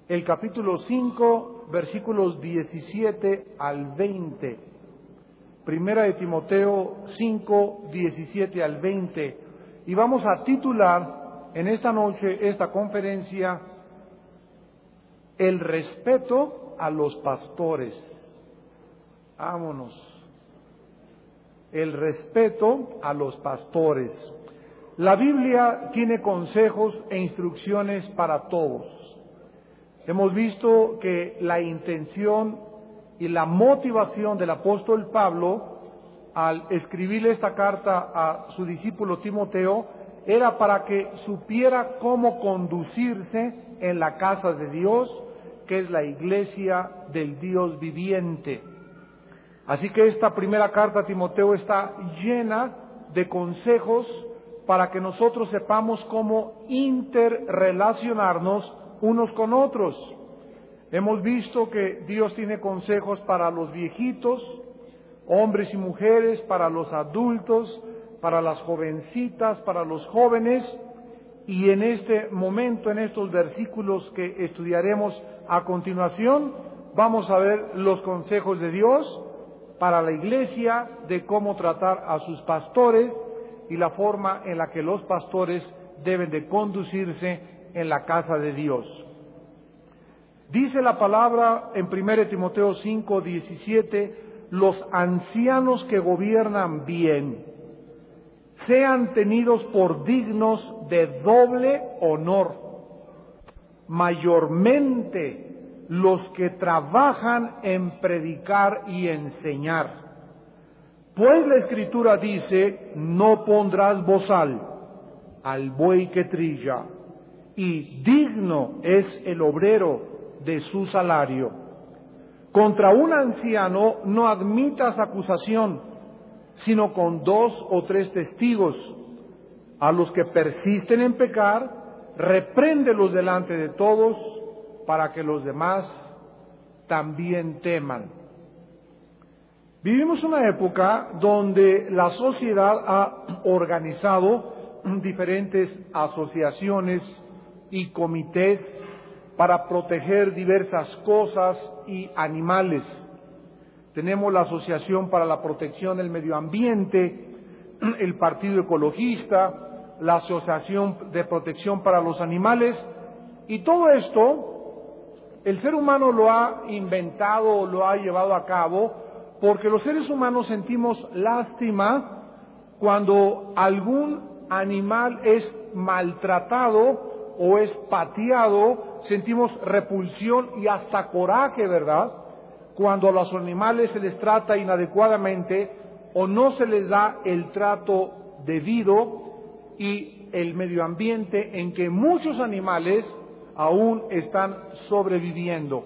el capítulo 5, versículos 17 al 20. Primera de Timoteo 5, 17 al 20. Y vamos a titular en esta noche esta conferencia: el respeto a los pastores. Vámonos. El respeto a los pastores. La Biblia tiene consejos e instrucciones para todos. Hemos visto que la intención y la motivación del apóstol Pablo al escribirle esta carta a su discípulo Timoteo era para que supiera cómo conducirse en la casa de Dios, que es la iglesia del Dios viviente. Así que esta primera carta a Timoteo está llena de consejos para que nosotros sepamos cómo interrelacionarnos unos con otros. Hemos visto que Dios tiene consejos para los viejitos, hombres y mujeres, para los adultos, para las jovencitas, para los jóvenes, y en este momento, en estos versículos que estudiaremos a continuación, vamos a ver los consejos de Dios para la iglesia, de cómo tratar a sus pastores y la forma en la que los pastores deben de conducirse en la casa de Dios. Dice la palabra en 1 Timoteo 5, 17, los ancianos que gobiernan bien sean tenidos por dignos de doble honor, mayormente los que trabajan en predicar y enseñar. Pues la Escritura dice: no pondrás bozal al buey que trilla, y digno es el obrero de su salario. Contra un anciano no admitas acusación, sino con 2 o 3 testigos. A los que persisten en pecar, repréndelos delante de todos, para que los demás también teman. Vivimos una época donde la sociedad ha organizado diferentes asociaciones y comités para proteger diversas cosas y animales. Tenemos la Asociación para la Protección del Medio Ambiente, el Partido Ecologista, la Asociación de Protección para los Animales, y todo esto el ser humano lo ha inventado o lo ha llevado a cabo porque los seres humanos sentimos lástima cuando algún animal es maltratado o es pateado, sentimos repulsión y hasta coraje, ¿verdad? Cuando a los animales se les trata inadecuadamente o no se les da el trato debido, y el medio ambiente en que muchos animales aún están sobreviviendo.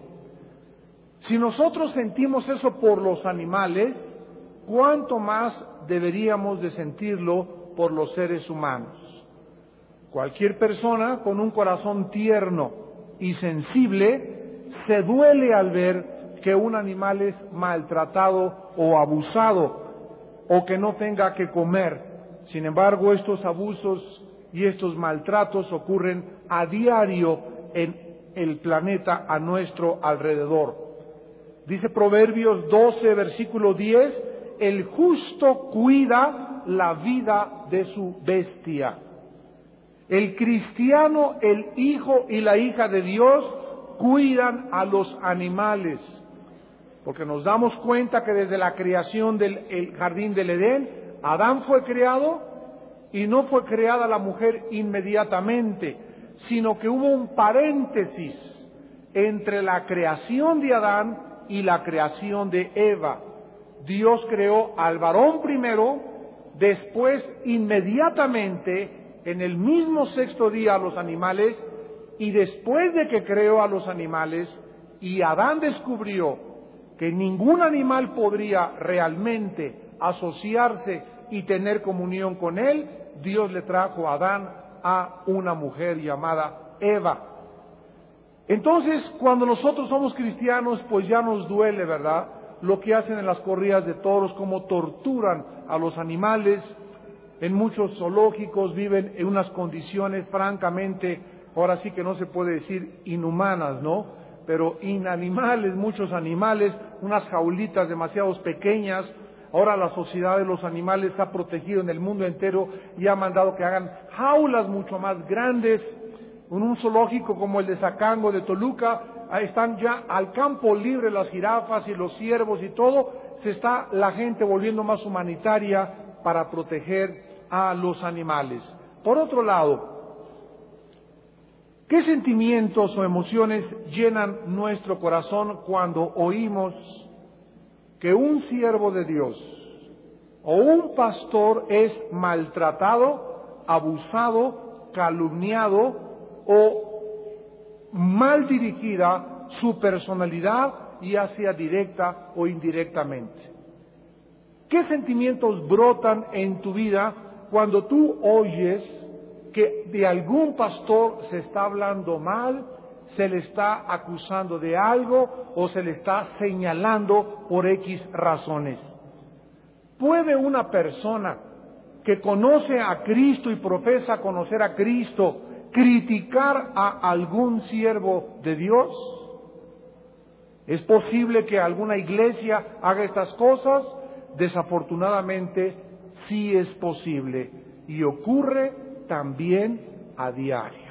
Si nosotros sentimos eso por los animales, ¿cuánto más deberíamos de sentirlo por los seres humanos? Cualquier persona con un corazón tierno y sensible se duele al ver que un animal es maltratado o abusado, o que no tenga que comer. Sin embargo, estos abusos y estos maltratos ocurren a diario en el planeta a nuestro alrededor. Dice Proverbios 12, versículo 10, el justo cuida la vida de su bestia. El cristiano, el hijo y la hija de Dios cuidan a los animales, porque nos damos cuenta que desde la creación del jardín del Edén, Adán fue creado y no fue creada la mujer inmediatamente, sino que hubo un paréntesis entre la creación de Adán y la creación de Eva. Dios creó al varón primero, después inmediatamente en el mismo sexto día a los animales, y después de que creó a los animales y Adán descubrió que ningún animal podría realmente asociarse y tener comunión con él, Dios le trajo a Adán a una mujer llamada Eva. Entonces, cuando nosotros somos cristianos, pues ya nos duele, ¿verdad?, lo que hacen en las corridas de toros, cómo torturan a los animales. En muchos zoológicos viven en unas condiciones francamente ahora sí que no se puede decir inhumanas, ¿no? Pero inanimales, muchos animales, unas jaulitas demasiado pequeñas. Ahora la sociedad de los animales ha protegido en el mundo entero y ha mandado que hagan jaulas mucho más grandes. En un zoológico como el de Zacango, de Toluca, ahí están ya al campo libre las jirafas y los ciervos y todo. Se está la gente volviendo más humanitaria para proteger a los animales. Por otro lado, ¿qué sentimientos o emociones llenan nuestro corazón cuando oímos que un siervo de Dios o un pastor es maltratado, abusado, calumniado o mal dirigida su personalidad, ya sea directa o indirectamente? ¿Qué sentimientos brotan en tu vida cuando tú oyes que de algún pastor se está hablando mal, se le está acusando de algo o se le está señalando por X razones? ¿Puede una persona que conoce a Cristo y profesa conocer a Cristo criticar a algún siervo de Dios? ¿Es posible que alguna iglesia haga estas cosas? Desafortunadamente, sí es posible y ocurre también a diario.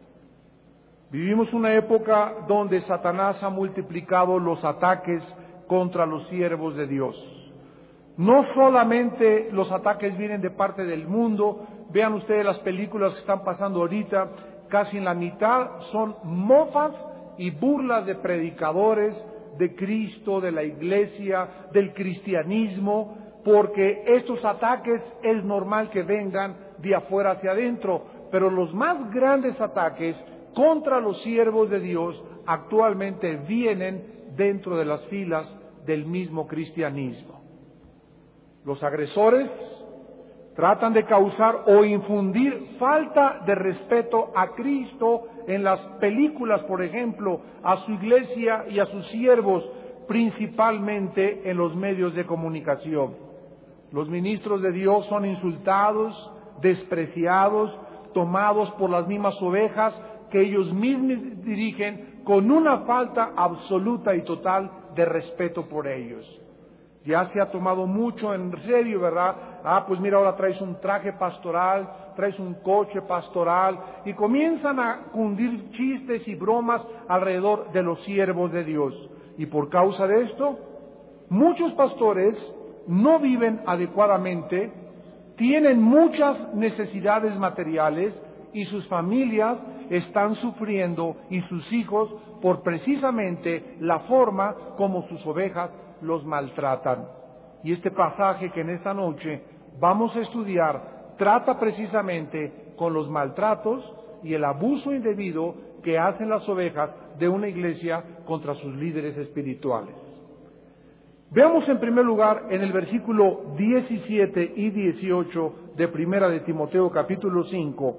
Vivimos una época donde Satanás ha multiplicado los ataques contra los siervos de Dios. No solamente los ataques vienen de parte del mundo, vean ustedes las películas que están pasando ahorita, casi en la mitad son mofas y burlas de predicadores, de Cristo, de la iglesia, del cristianismo, porque estos ataques es normal que vengan de afuera hacia adentro, pero los más grandes ataques contra los siervos de Dios actualmente vienen dentro de las filas del mismo cristianismo. Los agresores tratan de causar o infundir falta de respeto a Cristo en las películas, por ejemplo, a su iglesia y a sus siervos, principalmente en los medios de comunicación. Los ministros de Dios son insultados, despreciados, tomados por las mismas ovejas que ellos mismos dirigen, con una falta absoluta y total de respeto por ellos. Ya se ha tomado mucho en serio, ¿verdad? Pues mira, ahora traes un traje pastoral, traes un coche pastoral, y comienzan a cundir chistes y bromas alrededor de los siervos de Dios. Y por causa de esto, muchos pastores no viven adecuadamente, tienen muchas necesidades materiales y sus familias están sufriendo y sus hijos por precisamente la forma como sus ovejas los maltratan. Y este pasaje que en esta noche vamos a estudiar trata precisamente con los maltratos y el abuso indebido que hacen las ovejas de una iglesia contra sus líderes espirituales. Veamos en primer lugar en el versículo 17 y 18 de Primera de Timoteo capítulo 5,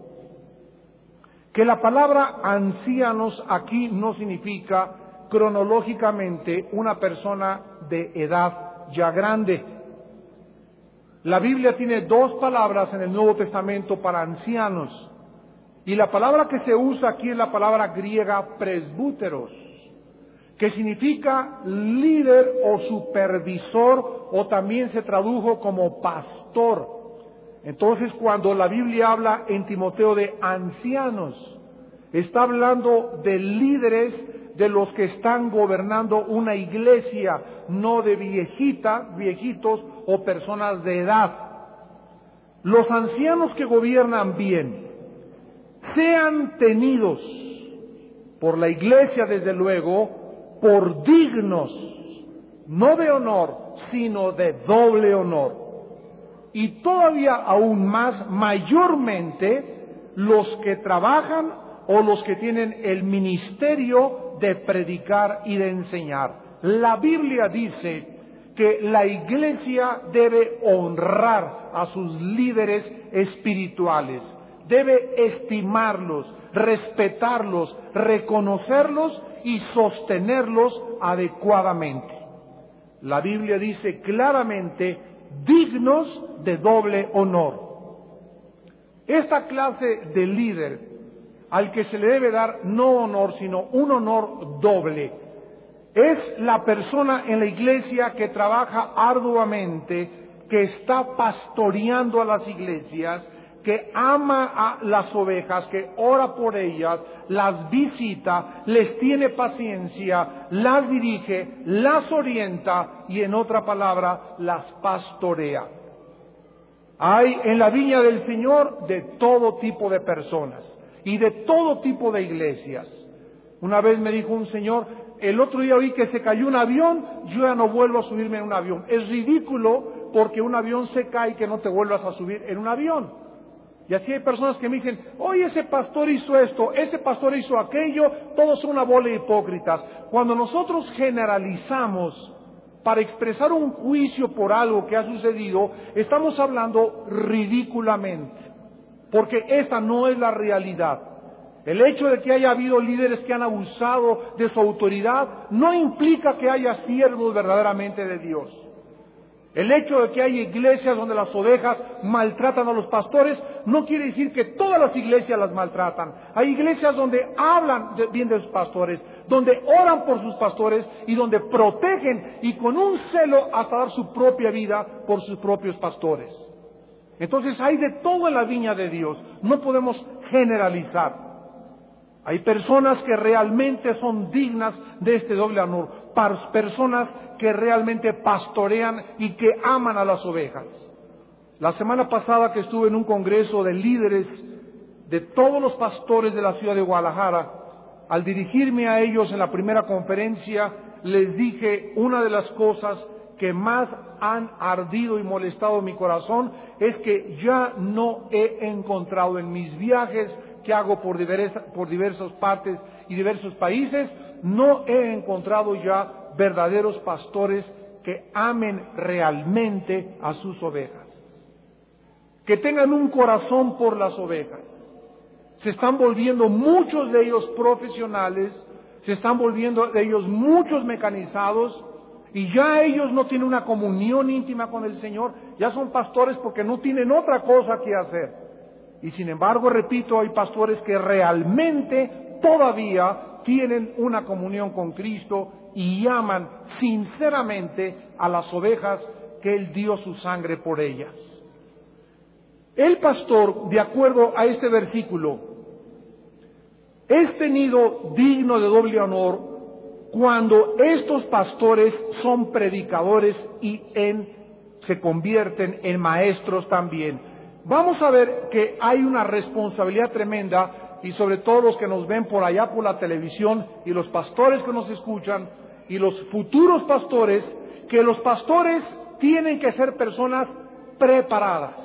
que la palabra ancianos aquí no significa cronológicamente una persona de edad ya grande. La Biblia tiene dos palabras en el Nuevo Testamento para ancianos, y la palabra que se usa aquí es la palabra griega presbúteros, que significa líder o supervisor, o también se tradujo como pastor. Entonces, cuando la Biblia habla en Timoteo de ancianos, está hablando de líderes, de los que están gobernando una iglesia, no de viejitos o personas de edad. Los ancianos que gobiernan bien, sean tenidos por la iglesia, desde luego, por dignos, no de honor, sino de doble honor. Y todavía aún más, mayormente, los que trabajan o los que tienen el ministerio de predicar y de enseñar. La Biblia dice que la iglesia debe honrar a sus líderes espirituales, debe estimarlos, respetarlos, reconocerlos y sostenerlos adecuadamente. La Biblia dice claramente, dignos de doble honor. Esta clase de líder al que se le debe dar no honor, sino un honor doble. Es la persona en la iglesia que trabaja arduamente, que está pastoreando a las iglesias, que ama a las ovejas, que ora por ellas, las visita, les tiene paciencia, las dirige, las orienta y, en otra palabra, las pastorea. Hay en la viña del Señor de todo tipo de personas y de todo tipo de iglesias. Una vez me dijo un señor: el otro día oí que se cayó un avión, yo ya no vuelvo a subirme en un avión. Es ridículo porque un avión se cae y que no te vuelvas a subir en un avión. Y así hay personas que me dicen: oye, ese pastor hizo esto, ese pastor hizo aquello, todos son una bola de hipócritas. Cuando nosotros generalizamos para expresar un juicio por algo que ha sucedido, estamos hablando ridículamente, porque esta no es la realidad. El hecho de que haya habido líderes que han abusado de su autoridad no implica que haya siervos verdaderamente de Dios. El hecho de que haya iglesias donde las ovejas maltratan a los pastores no quiere decir que todas las iglesias las maltratan. Hay iglesias donde hablan bien de sus pastores, donde oran por sus pastores y donde protegen y con un celo hasta dar su propia vida por sus propios pastores. Entonces hay de todo en la viña de Dios. No podemos generalizar. Hay personas que realmente son dignas de este doble honor, personas que realmente pastorean y que aman a las ovejas. La semana pasada que estuve en un congreso de líderes de todos los pastores de la ciudad de Guadalajara, al dirigirme a ellos en la primera conferencia, les dije: una de las cosas que más han ardido y molestado mi corazón es que ya no he encontrado en mis viajes que hago por diversas partes y diversos países, no he encontrado ya verdaderos pastores que amen realmente a sus ovejas, que tengan un corazón por las ovejas. Se están volviendo muchos de ellos profesionales, se están volviendo de ellos muchos mecanizados, y ya ellos no tienen una comunión íntima con el Señor, ya son pastores porque no tienen otra cosa que hacer. Y sin embargo, repito, hay pastores que realmente todavía tienen una comunión con Cristo y aman sinceramente a las ovejas que Él dio su sangre por ellas. El pastor, de acuerdo a este versículo, es tenido digno de doble honor cuando estos pastores son predicadores y se convierten en maestros también. Vamos a ver que hay una responsabilidad tremenda, y sobre todo los que nos ven por allá por la televisión y los pastores que nos escuchan y los futuros pastores, que los pastores tienen que ser personas preparadas.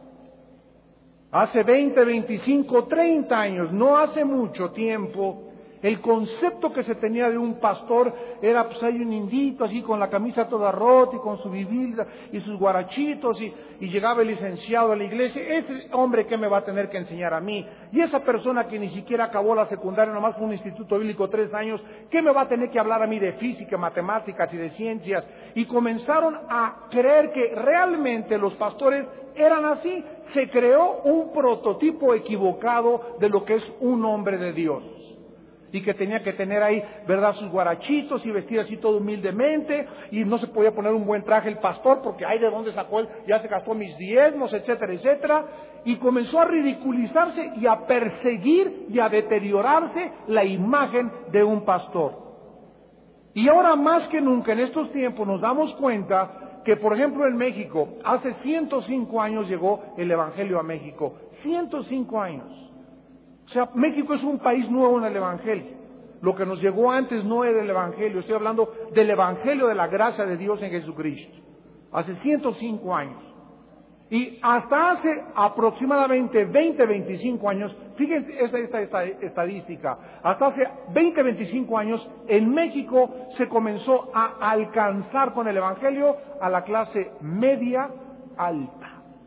Hace 20, 25, 30 años, no hace mucho tiempo, el concepto que se tenía de un pastor era: pues hay un indito así con la camisa toda rota y con su biblia y sus guarachitos, y llegaba el licenciado a la iglesia: ese hombre, ¿qué me va a tener que enseñar a mí? Y esa persona que ni siquiera acabó la secundaria, nomás fue un instituto bíblico 3 años, ¿qué me va a tener que hablar a mí de física, matemáticas y de ciencias? Y comenzaron a creer que realmente los pastores eran así. Se creó un prototipo equivocado de lo que es un hombre de Dios. Y que tenía que tener ahí, ¿verdad?, sus guarachitos y vestir así todo humildemente, y no se podía poner un buen traje el pastor porque ay, ¿de dónde sacó él? Ya se gastó mis diezmos, etcétera, etcétera. Y comenzó a ridiculizarse y a perseguir y a deteriorarse la imagen de un pastor. Y ahora más que nunca en estos tiempos nos damos cuenta que, por ejemplo, en México, hace 105 años llegó el Evangelio a México. 105 años. O sea, México es un país nuevo en el Evangelio. Lo que nos llegó antes no era el Evangelio, estoy hablando del Evangelio de la gracia de Dios en Jesucristo. Hace 105 años. Y hasta hace aproximadamente 20, 25 años, fíjense esta estadística, hasta hace 20, 25 años en México se comenzó a alcanzar con el Evangelio a la clase media alta.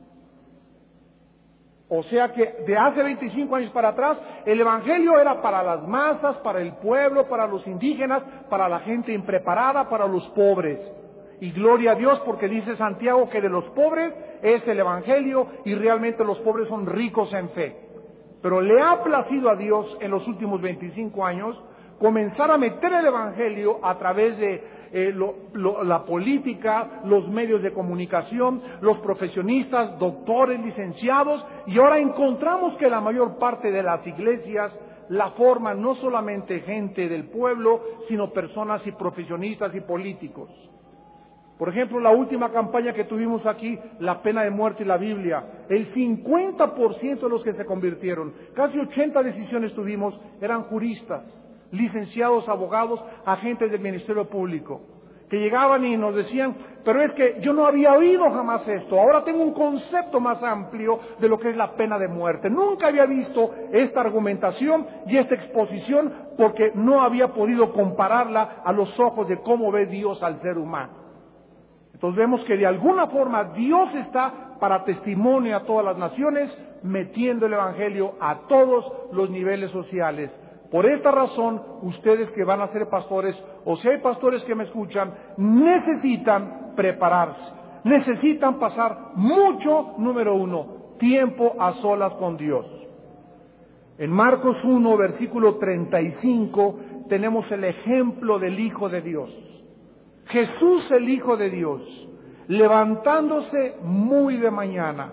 O sea que de hace 25 años para atrás, el Evangelio era para las masas, para el pueblo, para los indígenas, para la gente impreparada, para los pobres. Y gloria a Dios, porque dice Santiago que de los pobres es el Evangelio y realmente los pobres son ricos en fe. pero le ha placido a Dios en los últimos 25 años comenzar a meter el Evangelio a través de la política, los medios de comunicación, los profesionistas, doctores, licenciados, y ahora encontramos que la mayor parte de las iglesias la forman no solamente gente del pueblo, sino personas y profesionistas y políticos. Por ejemplo, la última campaña que tuvimos aquí, la pena de muerte y la Biblia, el 50% de los que se convirtieron, casi 80 decisiones tuvimos, eran juristas, licenciados, abogados, agentes del Ministerio Público, que llegaban y nos decían, pero es que yo no había oído jamás esto, ahora tengo un concepto más amplio de lo que es la pena de muerte. Nunca había visto esta argumentación y esta exposición porque no había podido compararla a los ojos de cómo ve Dios al ser humano. Entonces vemos que de alguna forma Dios está para testimonio a todas las naciones, metiendo el Evangelio a todos los niveles sociales. Por esta razón, ustedes que van a ser pastores, o si hay pastores que me escuchan, necesitan prepararse, necesitan pasar mucho, número uno, tiempo a solas con Dios. En Marcos 1, versículo 35, tenemos el ejemplo del Hijo de Dios. Jesús, el Hijo de Dios, levantándose muy de mañana,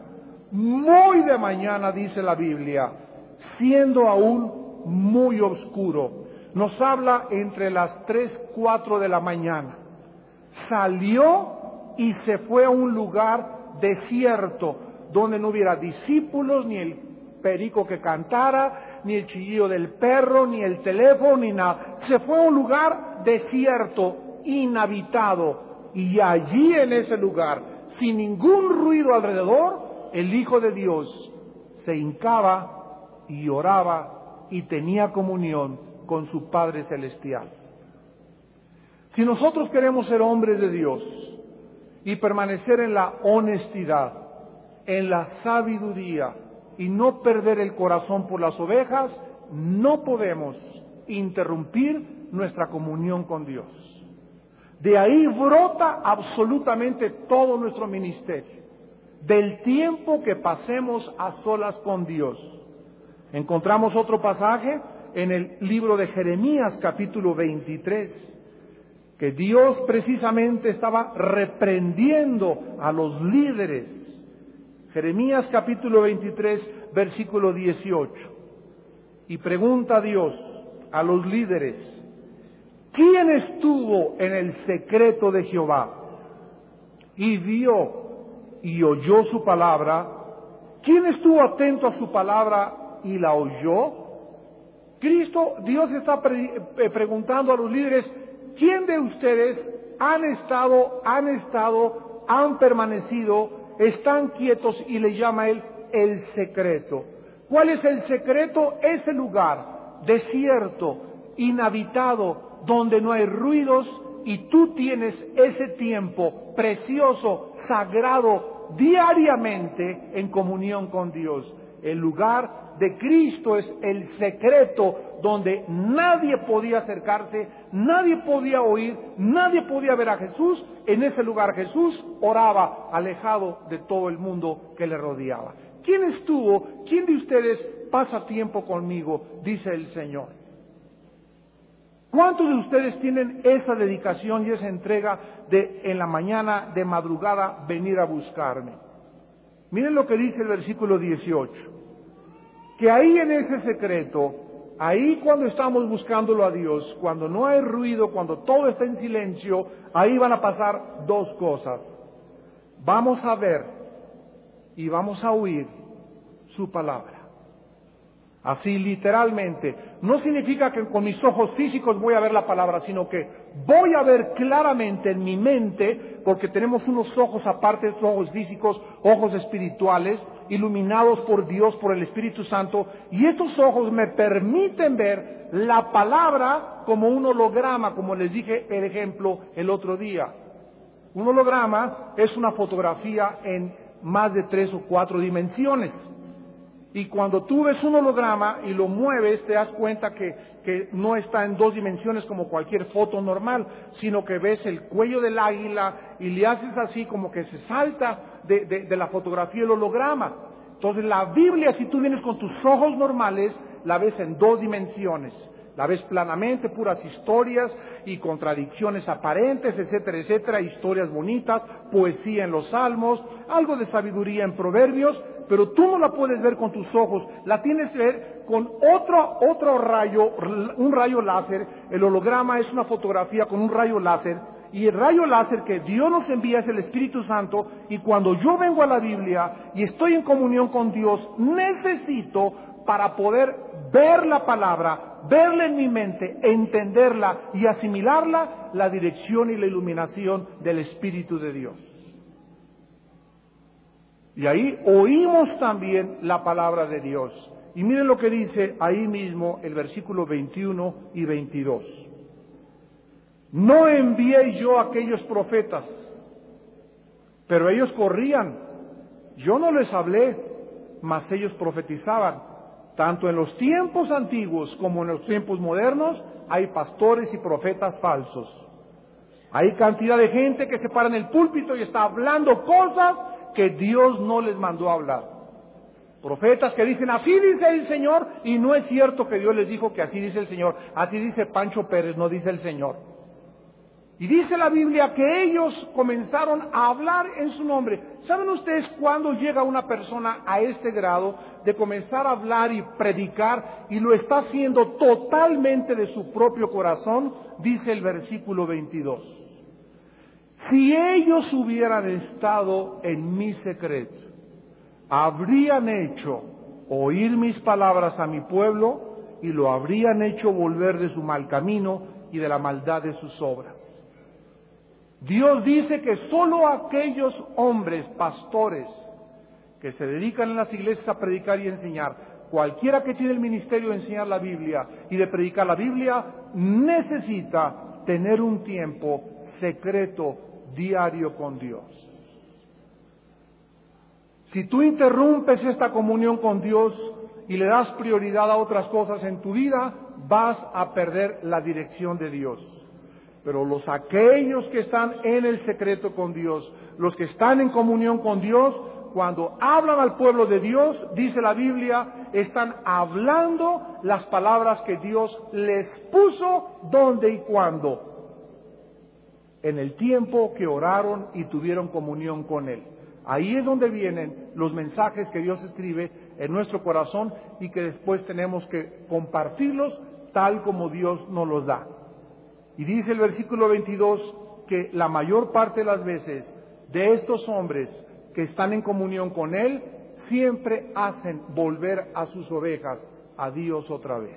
dice la Biblia, siendo aún muy oscuro, nos habla entre las 3, 4 de la mañana, salió y se fue a un lugar desierto, donde no hubiera discípulos, ni el perico que cantara, ni el chillido del perro, ni el teléfono, ni nada. Se fue a un lugar desierto, inhabitado, y allí en ese lugar, sin ningún ruido alrededor, el Hijo de Dios se hincaba y oraba y tenía comunión con su Padre Celestial. Si nosotros queremos ser hombres de Dios y permanecer en la honestidad, en la sabiduría y no perder el corazón por las ovejas, no podemos interrumpir nuestra comunión con Dios. De ahí brota absolutamente todo nuestro ministerio, del tiempo que pasemos a solas con Dios. Encontramos otro pasaje en el libro de Jeremías, capítulo 23, que Dios precisamente estaba reprendiendo a los líderes. Jeremías, capítulo 23, versículo 18. Y pregunta a Dios, a los líderes, ¿quién estuvo en el secreto de Jehová y vio y oyó su palabra? ¿Quién estuvo atento a su palabra y la oyó? Dios está preguntando a los líderes, ¿quién de ustedes han permanecido, están quietos? Y le llama a él el secreto. ¿Cuál es el secreto? Ese lugar desierto, inhabitado, donde no hay ruidos, y tú tienes ese tiempo precioso, sagrado, diariamente en comunión con Dios. El lugar de Cristo es el secreto donde nadie podía acercarse, nadie podía oír, nadie podía ver a Jesús. En ese lugar Jesús oraba alejado de todo el mundo que le rodeaba. ¿Quién de ustedes pasa tiempo conmigo? Dice el Señor. ¿Cuántos de ustedes tienen esa dedicación y esa entrega de en la mañana, de madrugada, venir a buscarme? Miren lo que dice el versículo 18. Que ahí en ese secreto, ahí cuando estamos buscándolo a Dios, cuando no hay ruido, cuando todo está en silencio, ahí van a pasar dos cosas. Vamos a ver y vamos a oír su palabra. Así literalmente. No significa que con mis ojos físicos voy a ver la palabra, sino que voy a ver claramente en mi mente, porque tenemos unos ojos aparte de estos ojos físicos, ojos espirituales, iluminados por Dios, por el Espíritu Santo, y estos ojos me permiten ver la palabra como un holograma, como les dije el ejemplo el otro día. Un holograma es una fotografía en más de 3 o 4 dimensiones. Y cuando tú ves un holograma y lo mueves, te das cuenta que no está en 2 dimensiones como cualquier foto normal, sino que ves el cuello del águila y le haces así como que se salta de la fotografía el holograma. Entonces la Biblia, si tú vienes con tus ojos normales, la ves en dos dimensiones. La ves planamente, puras historias y contradicciones aparentes, etcétera, etcétera, historias bonitas, poesía en los salmos, algo de sabiduría en proverbios, pero tú no la puedes ver con tus ojos, la tienes que ver con otro rayo, un rayo láser. El holograma es una fotografía con un rayo láser, y el rayo láser que Dios nos envía es el Espíritu Santo, y cuando yo vengo a la Biblia y estoy en comunión con Dios, necesito, para poder ver la palabra, verla en mi mente, entenderla y asimilarla, la dirección y la iluminación del Espíritu de Dios. Y ahí oímos también la palabra de Dios. Y miren lo que dice ahí mismo el versículo 21 y 22. No envié yo a aquellos profetas, pero ellos corrían. Yo no les hablé, mas ellos profetizaban. Tanto en los tiempos antiguos como en los tiempos modernos hay pastores y profetas falsos. Hay cantidad de gente que se para en el púlpito y está hablando cosas que Dios no les mandó a hablar. Profetas que dicen, así dice el Señor, y no es cierto que Dios les dijo que así dice el Señor. Así dice Pancho Pérez, no dice el Señor. Y dice la Biblia que ellos comenzaron a hablar en su nombre. ¿Saben ustedes cuándo llega una persona a este grado de comenzar a hablar y predicar y lo está haciendo totalmente de su propio corazón? Dice el versículo 22. Si ellos hubieran estado en mi secreto, habrían hecho oír mis palabras a mi pueblo y lo habrían hecho volver de su mal camino y de la maldad de sus obras. Dios dice que solo aquellos hombres, pastores, que se dedican en las iglesias a predicar y enseñar, cualquiera que tiene el ministerio de enseñar la Biblia y de predicar la Biblia, necesita tener un tiempo secreto, diario con Dios. Si tú interrumpes esta comunión con Dios y le das prioridad a otras cosas en tu vida, vas a perder la dirección de Dios. Pero aquellos que están en el secreto con Dios, los que están en comunión con Dios, cuando hablan al pueblo de Dios, dice la Biblia, están hablando las palabras que Dios les puso, dónde y cuándo. En el tiempo que oraron y tuvieron comunión con Él. Ahí es donde vienen los mensajes que Dios escribe en nuestro corazón y que después tenemos que compartirlos tal como Dios nos los da. Y dice el versículo 22 que la mayor parte de las veces de estos hombres que están en comunión con Él, siempre hacen volver a sus ovejas a Dios otra vez.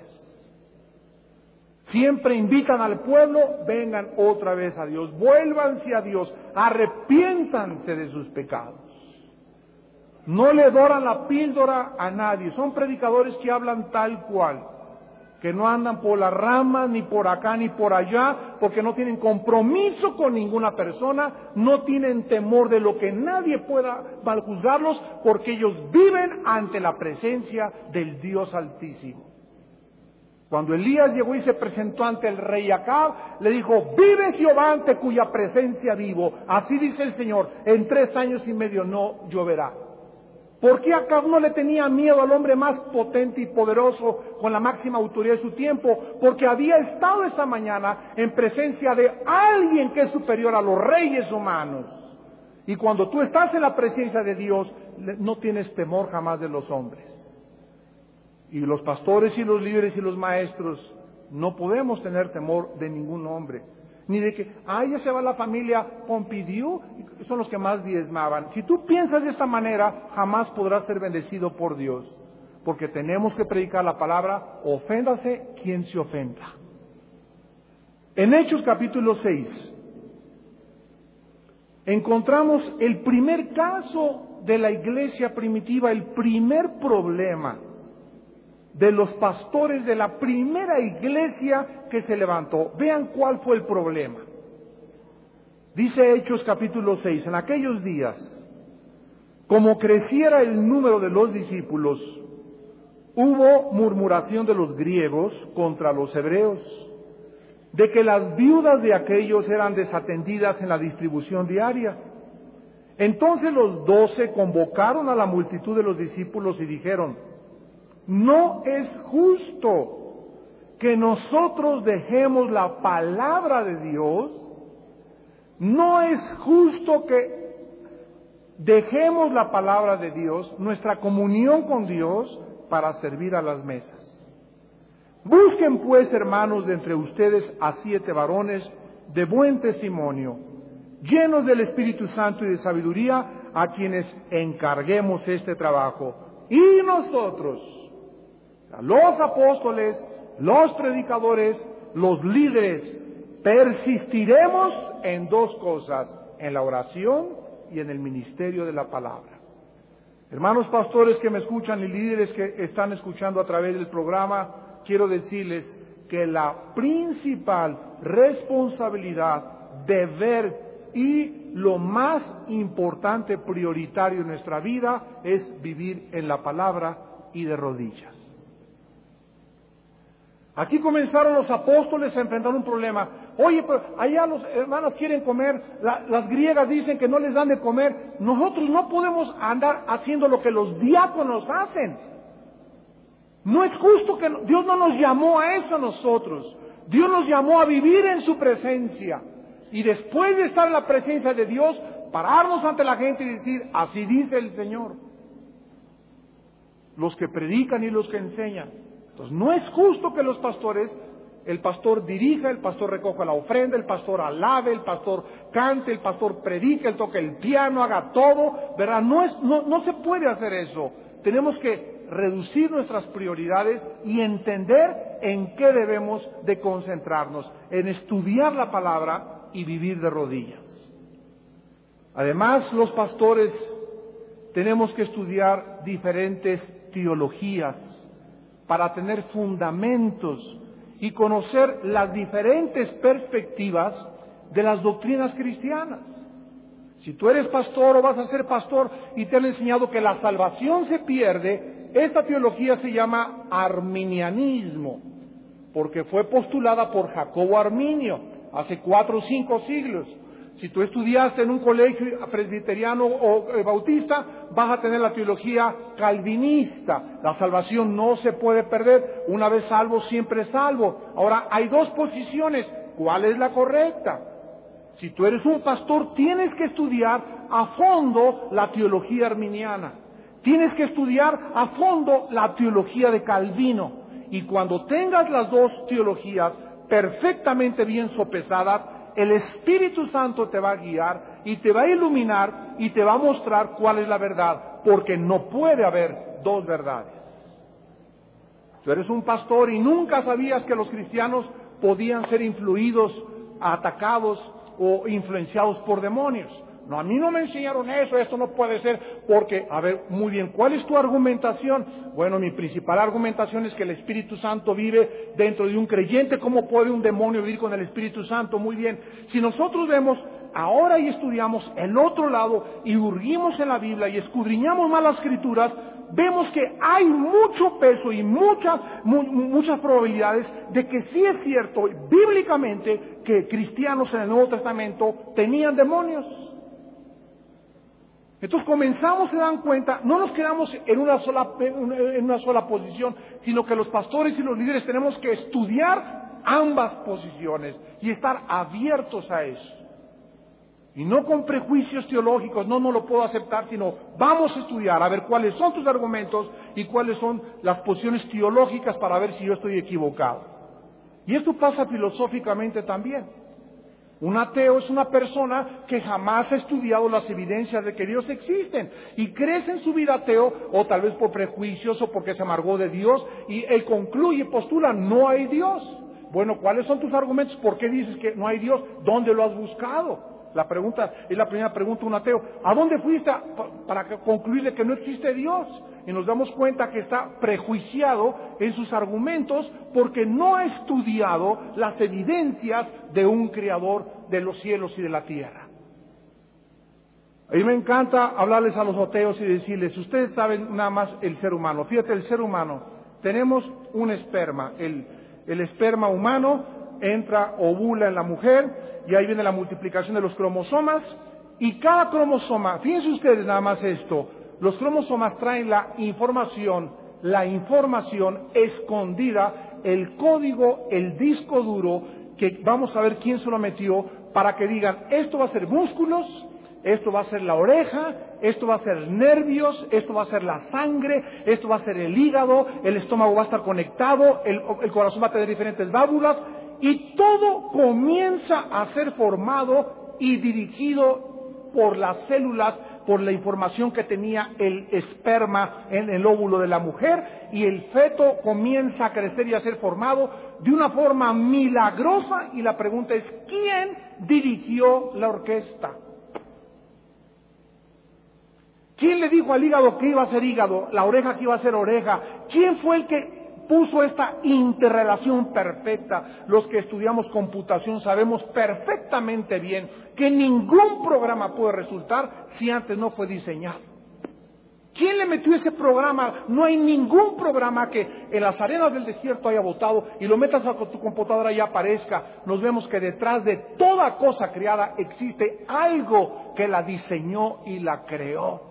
Siempre invitan al pueblo, vengan otra vez a Dios, vuélvanse a Dios, arrepiéntanse de sus pecados. No le doran la píldora a nadie, son predicadores que hablan tal cual, que no andan por las ramas, ni por acá, ni por allá, porque no tienen compromiso con ninguna persona, no tienen temor de lo que nadie pueda maljuzgarlos, porque ellos viven ante la presencia del Dios Altísimo. Cuando Elías llegó y se presentó ante el rey Acab, le dijo, vive Jehová ante cuya presencia vivo, así dice el Señor, en 3 años y medio no lloverá. ¿Por qué Acab no le tenía miedo al hombre más potente y poderoso con la máxima autoridad de su tiempo? Porque había estado esa mañana en presencia de alguien que es superior a los reyes humanos. Y cuando tú estás en la presencia de Dios, no tienes temor jamás de los hombres. Y los pastores y los líderes y los maestros no podemos tener temor de ningún hombre. Ni de que, ya se va la familia Pompidou, son los que más diezmaban. Si tú piensas de esta manera, jamás podrás ser bendecido por Dios. Porque tenemos que predicar la palabra, oféndase quien se ofenda. En Hechos capítulo 6, encontramos el primer caso de la iglesia primitiva, el primer problema de los pastores de la primera iglesia que se levantó. Vean cuál fue el problema. Dice Hechos capítulo 6, en aquellos días, como creciera el número de los discípulos, hubo murmuración de los griegos contra los hebreos, de que las viudas de aquellos eran desatendidas en la distribución diaria. Entonces los 12 convocaron a la multitud de los discípulos y dijeron: no es justo que nosotros dejemos la palabra de Dios, no es justo que dejemos la palabra de Dios, nuestra comunión con Dios, para servir a las mesas. Busquen pues, hermanos, de entre ustedes a 7 varones de buen testimonio, llenos del Espíritu Santo y de sabiduría, a quienes encarguemos este trabajo. Y nosotros, los apóstoles, los predicadores, los líderes, persistiremos en 2 cosas: en la oración y en el ministerio de la palabra. Hermanos pastores que me escuchan y líderes que están escuchando a través del programa, quiero decirles que la principal responsabilidad, deber y lo más importante, prioritario en nuestra vida, es vivir en la palabra y de rodillas. Aquí comenzaron los apóstoles a enfrentar un problema. Oye, pero allá los hermanos quieren comer, las griegas dicen que no les dan de comer. Nosotros no podemos andar haciendo lo que los diáconos hacen. No es justo que Dios no nos llamó a eso a nosotros. Dios nos llamó a vivir en su presencia. Y después de estar en la presencia de Dios, pararnos ante la gente y decir: así dice el Señor. Los que predican y los que enseñan. Entonces, no es justo que los pastores, el pastor dirija, el pastor recoja la ofrenda, el pastor alabe, el pastor cante, el pastor predique, el toque el piano, haga todo, ¿verdad? No se puede hacer eso. Tenemos que reducir nuestras prioridades y entender en qué debemos de concentrarnos, en estudiar la palabra y vivir de rodillas. Además, los pastores tenemos que estudiar diferentes teologías para tener fundamentos y conocer las diferentes perspectivas de las doctrinas cristianas. Si tú eres pastor o vas a ser pastor y te han enseñado que la salvación se pierde, esta teología se llama arminianismo, porque fue postulada por Jacobo Arminio hace 4 o 5 siglos. Si tú estudiaste en un colegio presbiteriano o bautista, vas a tener la teología calvinista. La salvación no se puede perder. Una vez salvo, siempre salvo. Ahora, hay 2 posiciones. ¿Cuál es la correcta? Si tú eres un pastor, tienes que estudiar a fondo la teología arminiana. Tienes que estudiar a fondo la teología de Calvino. Y cuando tengas las 2 teologías perfectamente bien sopesadas, el Espíritu Santo te va a guiar y te va a iluminar y te va a mostrar cuál es la verdad, porque no puede haber 2 verdades. Tú eres un pastor y nunca sabías que los cristianos podían ser influidos, atacados o influenciados por demonios. No, a mí no me enseñaron eso, esto no puede ser, porque, a ver, muy bien, ¿cuál es tu argumentación? Bueno, mi principal argumentación es que el Espíritu Santo vive dentro de un creyente. ¿Cómo puede un demonio vivir con el Espíritu Santo? Muy bien, si nosotros vemos ahora y estudiamos el otro lado y hurguimos en la Biblia y escudriñamos más las Escrituras, vemos que hay mucho peso y muchas probabilidades de que sí es cierto bíblicamente que cristianos en el Nuevo Testamento tenían demonios. Entonces comenzamos, se dan cuenta, no nos quedamos en una sola posición, sino que los pastores y los líderes tenemos que estudiar ambas posiciones y estar abiertos a eso. Y no con prejuicios teológicos, no lo puedo aceptar, sino vamos a estudiar, a ver cuáles son tus argumentos y cuáles son las posiciones teológicas para ver si yo estoy equivocado. Y esto pasa filosóficamente también. Un ateo es una persona que jamás ha estudiado las evidencias de que Dios existe y crece en su vida ateo, o tal vez por prejuicios o porque se amargó de Dios, y él concluye y postula: no hay Dios. Bueno, ¿cuáles son tus argumentos? ¿Por qué dices que no hay Dios? ¿Dónde lo has buscado? La pregunta es la primera pregunta de un ateo. ¿A dónde fuiste para concluir de que no existe Dios? Y nos damos cuenta que está prejuiciado en sus argumentos porque no ha estudiado las evidencias de un creador de los cielos y de la tierra. A mí me encanta hablarles a los ateos y decirles: ustedes saben nada más el ser humano. Fíjate, el ser humano, tenemos un esperma. El esperma humano entra, ovula en la mujer, y ahí viene la multiplicación de los cromosomas, Y cada cromosoma, fíjense ustedes nada más esto, los cromosomas traen la información escondida, el código, el disco duro, que vamos a ver quién se lo metió, para que digan, esto va a ser músculos, esto va a ser la oreja, esto va a ser nervios, esto va a ser la sangre, esto va a ser el hígado, el estómago va a estar conectado, el corazón va a tener diferentes válvulas, y todo comienza a ser formado y dirigido por las células, por la información que tenía el esperma en el óvulo de la mujer, y el feto comienza a crecer y a ser formado de una forma milagrosa, y la pregunta es, ¿quién dirigió la orquesta? ¿Quién le dijo al hígado que iba a ser hígado, la oreja que iba a ser oreja? ¿Quién fue el que puso esta interrelación perfecta? Los que estudiamos computación sabemos perfectamente bien que ningún programa puede resultar si antes no fue diseñado. ¿Quién le metió ese programa? No hay ningún programa que en las arenas del desierto haya botado y lo metas a tu computadora y aparezca. Nos vemos que detrás de toda cosa creada existe algo que la diseñó y la creó.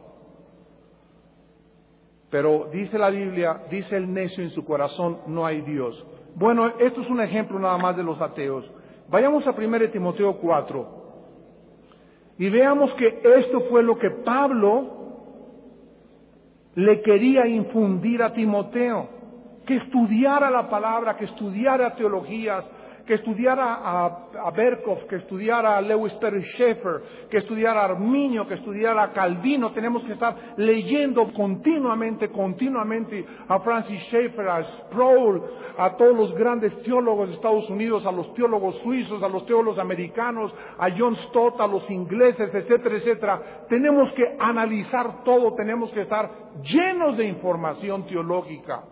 Pero dice la Biblia, dice el necio en su corazón, no hay Dios. Bueno, esto es un ejemplo nada más de los ateos. Vayamos a 1 Timoteo 4 y veamos que esto fue lo que Pablo le quería infundir a Timoteo, que estudiara la palabra, que estudiara teologías, que estudiara a Berkhoff, que estudiara a Lewis Perry Schaeffer, que estudiara a Arminio, que estudiara a Calvino. Tenemos que estar leyendo continuamente a Francis Schaeffer, a Sproul, a todos los grandes teólogos de Estados Unidos, a los teólogos suizos, a los teólogos americanos, a John Stott, a los ingleses, etcétera, etcétera. Tenemos que analizar todo, tenemos que estar llenos de información teológica.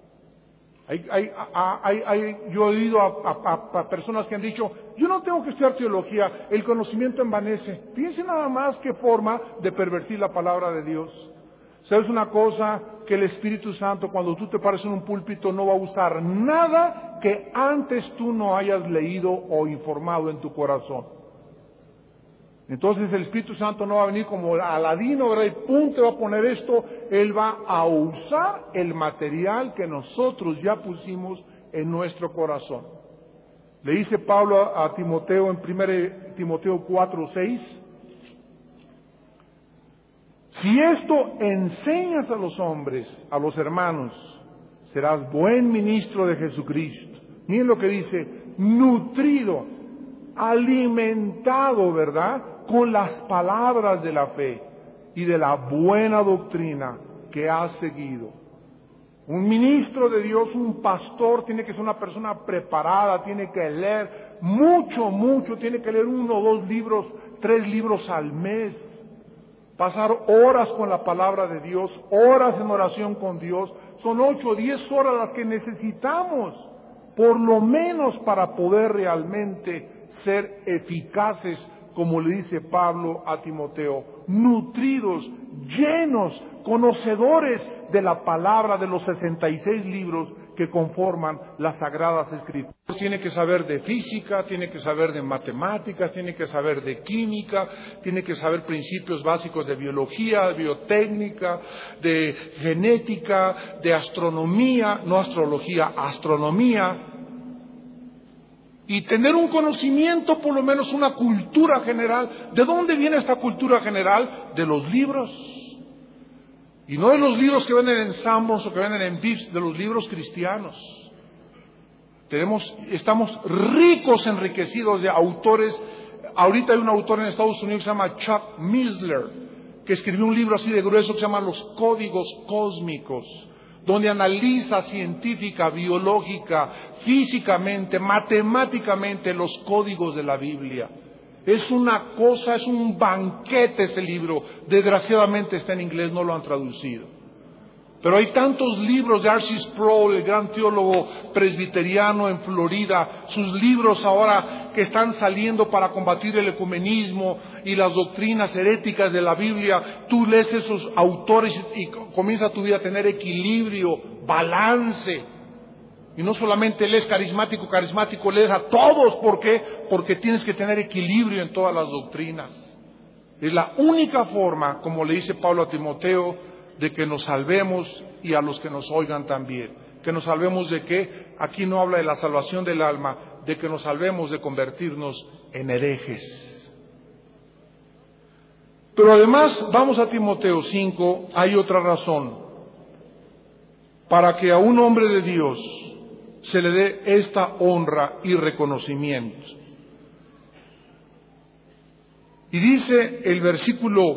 Yo he oído a personas que han dicho, yo no tengo que estudiar teología, el conocimiento envanece. Fíjense nada más qué forma de pervertir la palabra de Dios. ¿Sabes una cosa? Que el Espíritu Santo, cuando tú te pares en un púlpito, no va a usar nada que antes tú no hayas leído o informado en tu corazón. Entonces el Espíritu Santo no va a venir como Aladino, ¿verdad? Y pum, te va a poner esto. Él va a usar el material que nosotros ya pusimos en nuestro corazón. Le dice Pablo a Timoteo en 1 Timoteo 4:6. Si esto enseñas a los hombres, a los hermanos, serás buen ministro de Jesucristo. Miren lo que dice, nutrido, alimentado, ¿verdad?, con las palabras de la fe y de la buena doctrina que has seguido. Un ministro de Dios, un pastor, tiene que ser una persona preparada, tiene que leer mucho, tiene que leer 1 o 2 libros, 3 libros al mes, pasar horas con la palabra de Dios, horas en oración con Dios. Son 8 o 10 horas las que necesitamos, por lo menos, para poder realmente ser eficaces, como le dice Pablo a Timoteo, nutridos, llenos, conocedores de la palabra, de los 66 libros que conforman las Sagradas Escrituras. Tiene que saber de física, tiene que saber de matemáticas, tiene que saber de química, tiene que saber principios básicos de biología, de biotécnica, de genética, de astronomía, no astrología, astronomía. Y tener un conocimiento, por lo menos una cultura general. ¿De dónde viene esta cultura general? De los libros. Y no de los libros que venden en Sanborns o que venden en Vips, de los libros cristianos. Estamos ricos, enriquecidos de autores. Ahorita hay un autor en Estados Unidos que se llama Chuck Missler, que escribió un libro así de grueso que se llama Los Códigos Cósmicos, donde analiza científica, biológica, físicamente, matemáticamente los códigos de la Biblia. Es una cosa, es un banquete ese libro. Desgraciadamente está en inglés, no lo han traducido. Pero hay tantos libros de R.C. Sproul, el gran teólogo presbiteriano en Florida, sus libros ahora que están saliendo para combatir el ecumenismo y las doctrinas heréticas de la Biblia. Tú lees esos autores y comienza tu vida a tener equilibrio, balance. Y no solamente lees carismático, lees a todos. ¿Por qué? Porque tienes que tener equilibrio en todas las doctrinas. Es la única forma, como le dice Pablo a Timoteo, de que nos salvemos y a los que nos oigan también. Que nos salvemos de qué? Aquí no habla de la salvación del alma, de que nos salvemos de convertirnos en herejes. Pero además, vamos a Timoteo 5, hay otra razón. Para que a un hombre de Dios se le dé esta honra y reconocimiento. Y dice el versículo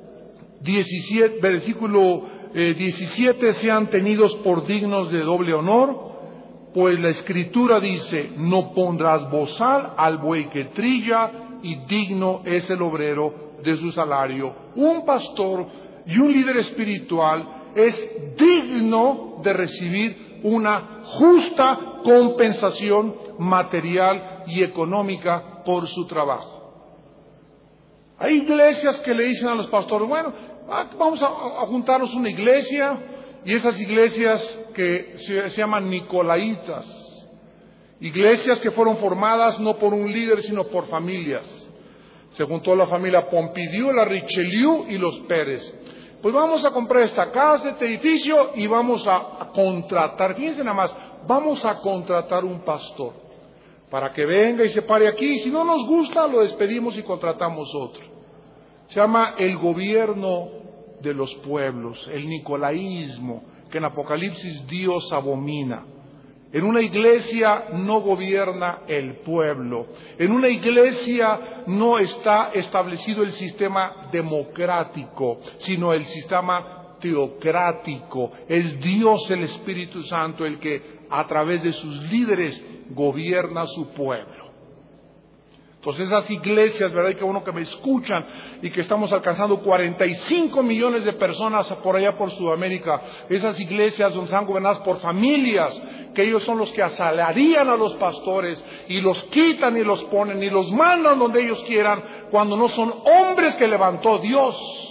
17, sean tenidos por dignos de doble honor, pues la Escritura dice, no pondrás bozal al buey que trilla, y digno es el obrero de su salario. Un pastor y un líder espiritual es digno de recibir una justa compensación material y económica por su trabajo. Hay iglesias que le dicen a los pastores, bueno, vamos a juntarnos una iglesia, y esas iglesias que se llaman nicolaitas, iglesias que fueron formadas no por un líder sino por familias. Se juntó la familia Pompidou, la Richelieu y los Pérez. Pues vamos a comprar esta casa, este edificio, y vamos a contratar, fíjense nada más, vamos a contratar un pastor para que venga y se pare aquí. Si no nos gusta, lo despedimos y contratamos otro. Se llama el gobierno de los pueblos, el nicolaísmo, que en Apocalipsis Dios abomina. En una iglesia no gobierna el pueblo. En una iglesia no está establecido el sistema democrático, sino el sistema teocrático. Es Dios, el Espíritu Santo, el que a través de sus líderes gobierna su pueblo. Entonces esas iglesias, ¿verdad? Y que uno que me escuchan y que estamos alcanzando 45 millones de personas por allá por Sudamérica, esas iglesias donde están gobernadas por familias, que ellos son los que asalarian a los pastores y los quitan y los ponen y los mandan donde ellos quieran, cuando no son hombres que levantó Dios.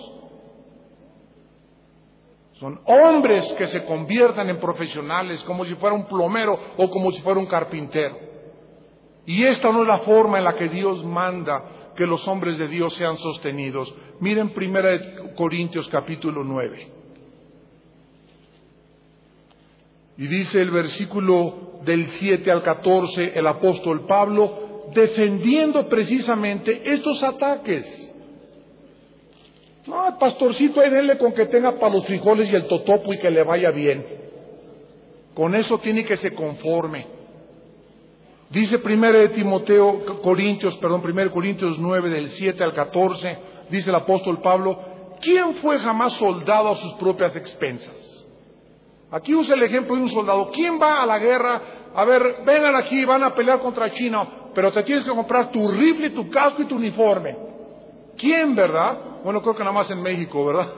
Son hombres que se convierten en profesionales, como si fuera un plomero o como si fuera un carpintero. Y esta no es la forma en la que Dios manda que los hombres de Dios sean sostenidos. Miren 1 Corintios capítulo 9. Y dice el versículo del 7 al 14, el apóstol Pablo, defendiendo precisamente estos ataques. No, pastorcito, ahí denle con que tenga para los frijoles y el totopo y que le vaya bien. Con eso tiene que se conforme. Dice 1 Corintios 9 del 7 al 14, dice el apóstol Pablo, ¿quién fue jamás soldado a sus propias expensas? Aquí usa el ejemplo de un soldado. ¿Quién va a la guerra? A ver, vengan aquí, van a pelear contra China, pero te tienes que comprar tu rifle, tu casco y tu uniforme. ¿Quién, verdad? Bueno, creo que nada más en México, ¿verdad?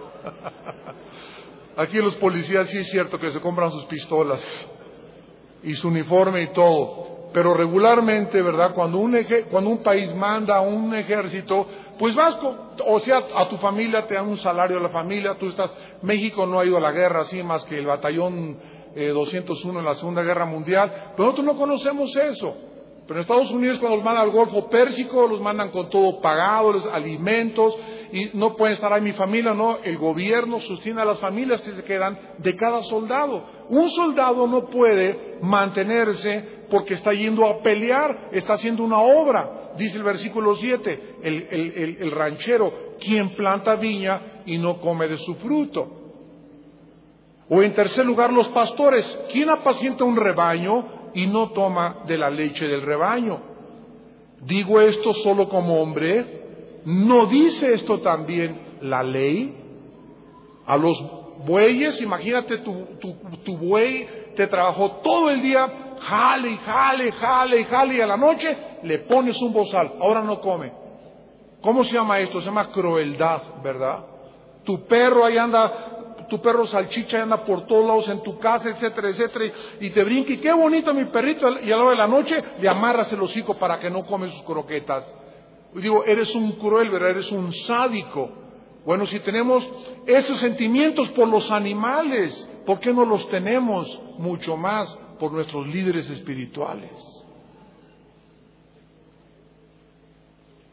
Aquí los policías sí es cierto que se compran sus pistolas y su uniforme y todo. Pero regularmente, ¿verdad? Cuando un país manda a un ejército, pues vas, a tu familia te dan un salario a la familia, tú estás. México no ha ido a la guerra así más que el batallón 201 en la Segunda Guerra Mundial, pero nosotros no conocemos eso. Pero en Estados Unidos, cuando los mandan al Golfo Pérsico, los mandan con todo pagado, los alimentos, y no pueden estar ahí mi familia, no, el gobierno sostiene a las familias que se quedan de cada soldado. Un soldado no puede mantenerse porque está yendo a pelear, está haciendo una obra. Dice el versículo 7, el ranchero, quien planta viña y no come de su fruto. O en tercer lugar, los pastores, quien apacienta un rebaño y no toma de la leche del rebaño. Digo esto solo como hombre, ¿no dice esto también la ley? A los bueyes, imagínate tu buey te trabajó todo el día, jale y a la noche le pones un bozal, ahora no come. ¿Cómo se llama esto? Se llama crueldad, ¿verdad? Tu perro ahí anda, tu perro salchicha anda por todos lados en tu casa, etcétera, y te brinca, y qué bonito mi perrito, y a la hora de la noche le amarras el hocico para que no come sus croquetas. Digo, eres un cruel, ¿verdad? Eres un sádico. Bueno, si tenemos esos sentimientos por los animales, ¿por qué no los tenemos mucho más por nuestros líderes espirituales?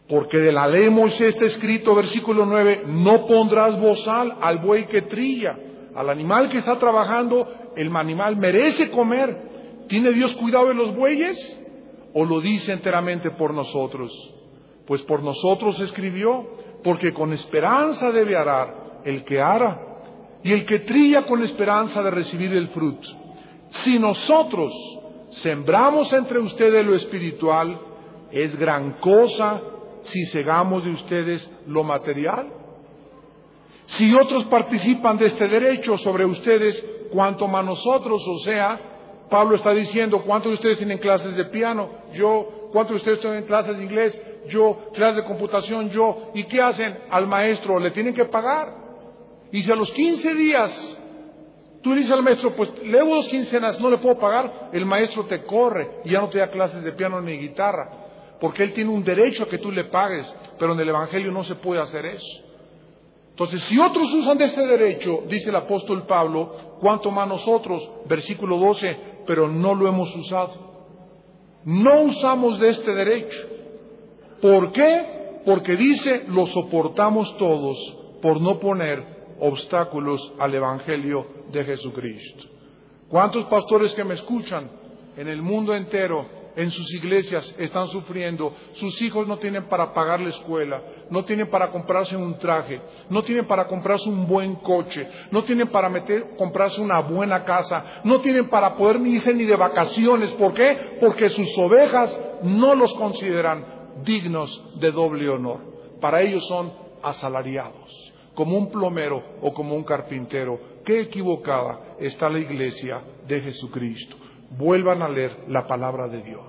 Porque de la ley de Moisés está escrito, versículo 9, no pondrás bozal al buey que trilla, al animal que está trabajando, el animal merece comer. ¿Tiene Dios cuidado de los bueyes? ¿O lo dice enteramente por nosotros? Pues por nosotros escribió, porque con esperanza debe arar el que ara, y el que trilla con esperanza de recibir el fruto. Si nosotros sembramos entre ustedes lo espiritual, es gran cosa si cegamos de ustedes lo material. Si otros participan de este derecho sobre ustedes, cuanto más nosotros, o sea, Pablo está diciendo, ¿cuántos de ustedes tienen clases de piano? Yo. ¿Cuántos de ustedes tienen clases de inglés? Yo. Clases de computación, yo. ¿Y qué hacen? Al maestro le tienen que pagar. Y si a los 15 días tú le dices al maestro, pues le debo 2 quincenas, no le puedo pagar, el maestro te corre y ya no te da clases de piano ni guitarra, porque él tiene un derecho a que tú le pagues, pero en el Evangelio no se puede hacer eso. Entonces, si otros usan de ese derecho, dice el apóstol Pablo, cuánto más nosotros, versículo 12, pero no lo hemos usado. No usamos de este derecho. ¿Por qué? Porque dice, lo soportamos todos por no poner obstáculos al Evangelio de Jesucristo. ¿Cuántos pastores que me escuchan en el mundo entero, en sus iglesias, están sufriendo? Sus hijos no tienen para pagar la escuela, no tienen para comprarse un traje, no tienen para comprarse un buen coche, no tienen para comprarse una buena casa, no tienen para poder ni irse ni de vacaciones. ¿Por qué? Porque sus ovejas no los consideran dignos de doble honor. Para ellos son asalariados, como un plomero o como un carpintero. Qué equivocada está la iglesia de Jesucristo. Vuelvan a leer la palabra de Dios.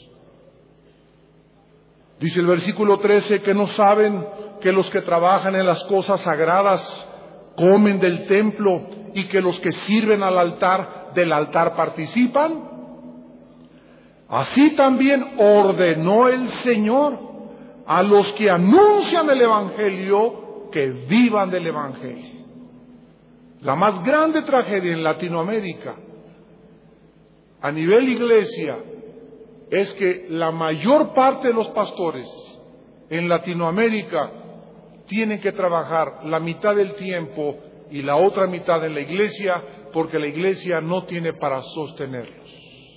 Dice el versículo 13, que no saben que los que trabajan en las cosas sagradas comen del templo y que los que sirven al altar, del altar participan. Así también ordenó el Señor a los que anuncian el Evangelio que vivan del Evangelio. La más grande tragedia en Latinoamérica a nivel iglesia es que la mayor parte de los pastores en Latinoamérica tienen que trabajar la mitad del tiempo y la otra mitad en la iglesia, porque la iglesia no tiene para sostenerlos.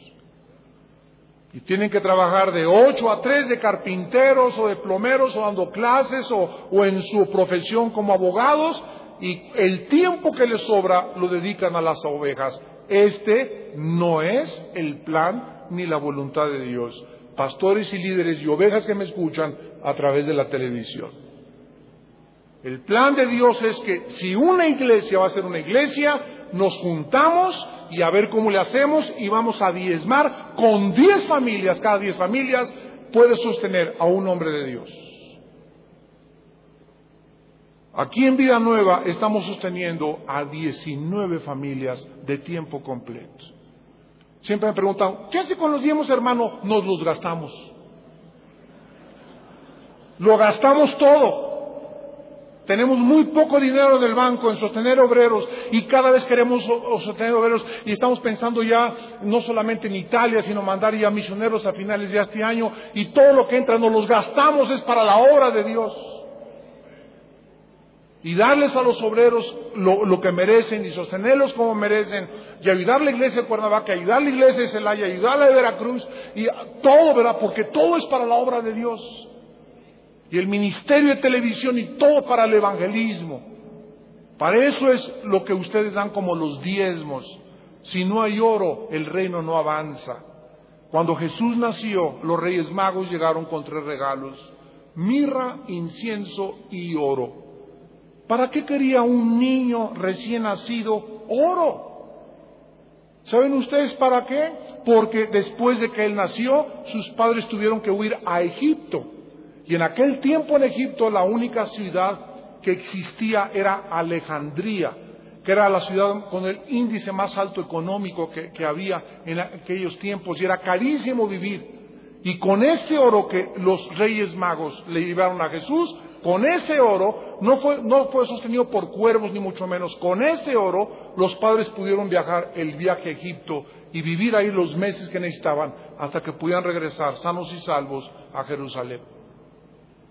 Y tienen que trabajar de 8 a 3 de carpinteros o de plomeros o dando clases o en su profesión como abogados, y el tiempo que les sobra lo dedican a las ovejas. Este no es el plan ni la voluntad de Dios. Pastores y líderes y ovejas que me escuchan a través de la televisión. El plan de Dios es que si una iglesia va a ser una iglesia, nos juntamos y a ver cómo le hacemos y vamos a diezmar con 10 familias. Cada 10 familias puede sostener a un hombre de Dios. Aquí en Vida Nueva estamos sosteniendo a 19 familias de tiempo completo. Siempre me preguntan, ¿qué hace con los diezmos, hermano? Nos los gastamos. Lo gastamos todo. Tenemos muy poco dinero en el banco en sostener obreros, y cada vez queremos sostener obreros, y estamos pensando ya no solamente en Italia, sino mandar ya misioneros a finales de este año, y todo lo que entra nos los gastamos es para la obra de Dios. Y darles a los obreros lo que merecen y sostenerlos como merecen, y ayudar a la iglesia de Cuernavaca, ayudar a la iglesia de Celaya, ayudar a la de Veracruz, y todo, ¿verdad? Porque todo es para la obra de Dios. Y el ministerio de televisión y todo para el evangelismo. Para eso es lo que ustedes dan como los diezmos. Si no hay oro, el reino no avanza. Cuando Jesús nació, los Reyes Magos llegaron con 3 regalos: mirra, incienso y oro. ¿Para qué quería un niño recién nacido oro? ¿Saben ustedes para qué? Porque después de que él nació, sus padres tuvieron que huir a Egipto. Y en aquel tiempo en Egipto la única ciudad que existía era Alejandría, que era la ciudad con el índice más alto económico que había en aquellos tiempos, y era carísimo vivir. Y con ese oro que los Reyes Magos le llevaron a Jesús, con ese oro, no fue sostenido por cuervos ni mucho menos, con ese oro los padres pudieron viajar el viaje a Egipto y vivir ahí los meses que necesitaban hasta que pudieran regresar sanos y salvos a Jerusalén.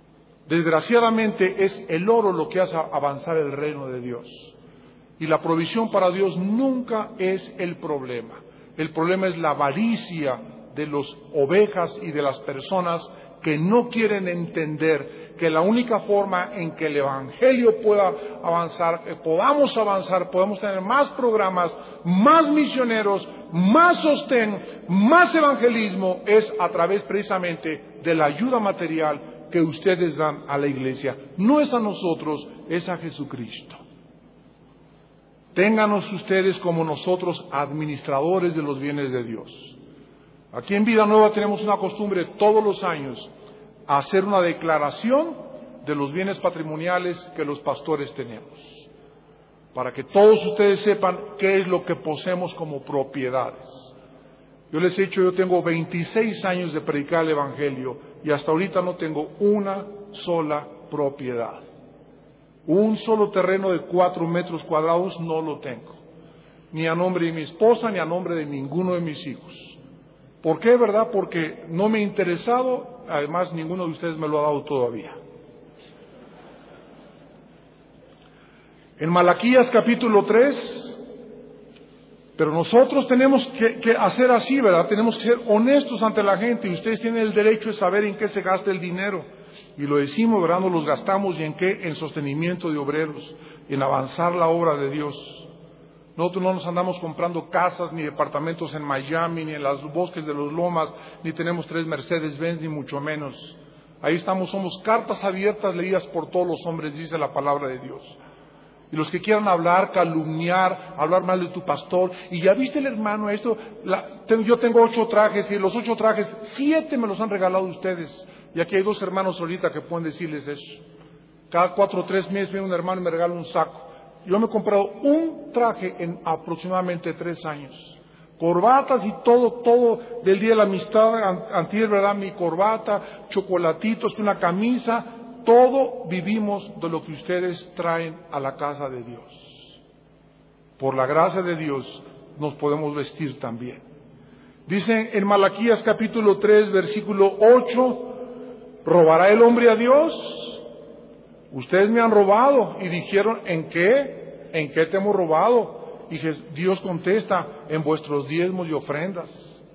Desgraciadamente es el oro lo que hace avanzar el reino de Dios. Y la provisión para Dios nunca es el problema. El problema es la avaricia de las ovejas y de las personas que no quieren entender que la única forma en que el Evangelio pueda avanzar, podamos avanzar, podemos tener más programas, más misioneros, más sostén, más evangelismo, es a través precisamente de la ayuda material que ustedes dan a la iglesia. No es a nosotros, es a Jesucristo. Ténganos ustedes como nosotros administradores de los bienes de Dios. Aquí en Vida Nueva tenemos una costumbre todos los años a hacer una declaración de los bienes patrimoniales que los pastores tenemos, para que todos ustedes sepan qué es lo que poseemos como propiedades. Yo les he dicho, yo tengo 26 años de predicar el Evangelio y hasta ahorita no tengo una sola propiedad. Un solo terreno de 4 metros cuadrados no lo tengo, ni a nombre de mi esposa ni a nombre de ninguno de mis hijos. ¿Por qué, verdad? Porque no me ha interesado, además ninguno de ustedes me lo ha dado todavía. En Malaquías capítulo 3, pero nosotros tenemos que hacer así, ¿verdad? Tenemos que ser honestos ante la gente y ustedes tienen el derecho de saber en qué se gasta el dinero. Y lo decimos, ¿verdad? Nos los gastamos y en qué, en sostenimiento de obreros, en avanzar la obra de Dios. Nosotros no nos andamos comprando casas ni departamentos en Miami, ni en los bosques de los Lomas, ni tenemos 3 Mercedes-Benz, ni mucho menos. Ahí estamos, somos cartas abiertas leídas por todos los hombres, dice la palabra de Dios. Y los que quieran hablar, calumniar, hablar mal de tu pastor, y ya viste el hermano esto, yo tengo 8 trajes, y de los 8 trajes, 7 me los han regalado ustedes. Y aquí hay 2 hermanos ahorita que pueden decirles eso. Cada 4 o 3 meses viene un hermano y me regala un saco. Yo me he comprado un traje en aproximadamente 3 años. Corbatas y todo del Día de la Amistad, antier, ¿verdad? Mi corbata, chocolatitos, una camisa, todo vivimos de lo que ustedes traen a la casa de Dios. Por la gracia de Dios nos podemos vestir también. Dice en Malaquías capítulo 3, versículo 8, ¿robará el hombre a Dios? Ustedes me han robado. Y dijeron, ¿en qué? ¿En qué te hemos robado? Y Dios contesta, en vuestros diezmos y ofrendas.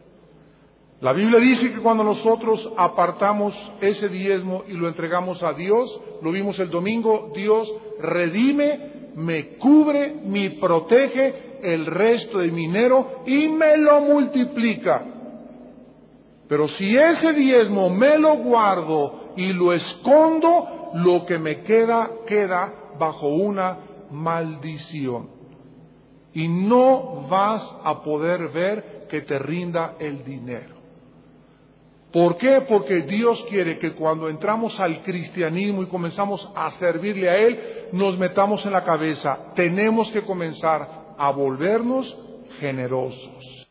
La Biblia dice que cuando nosotros apartamos ese diezmo y lo entregamos a Dios, lo vimos el domingo, Dios redime, me cubre, me protege el resto de mi dinero y me lo multiplica. Pero si ese diezmo me lo guardo y lo escondo, lo que me queda bajo una maldición. Y no vas a poder ver que te rinda el dinero. ¿Por qué? Porque Dios quiere que cuando entramos al cristianismo y comenzamos a servirle a Él, nos metamos en la cabeza. Tenemos que comenzar a volvernos generosos.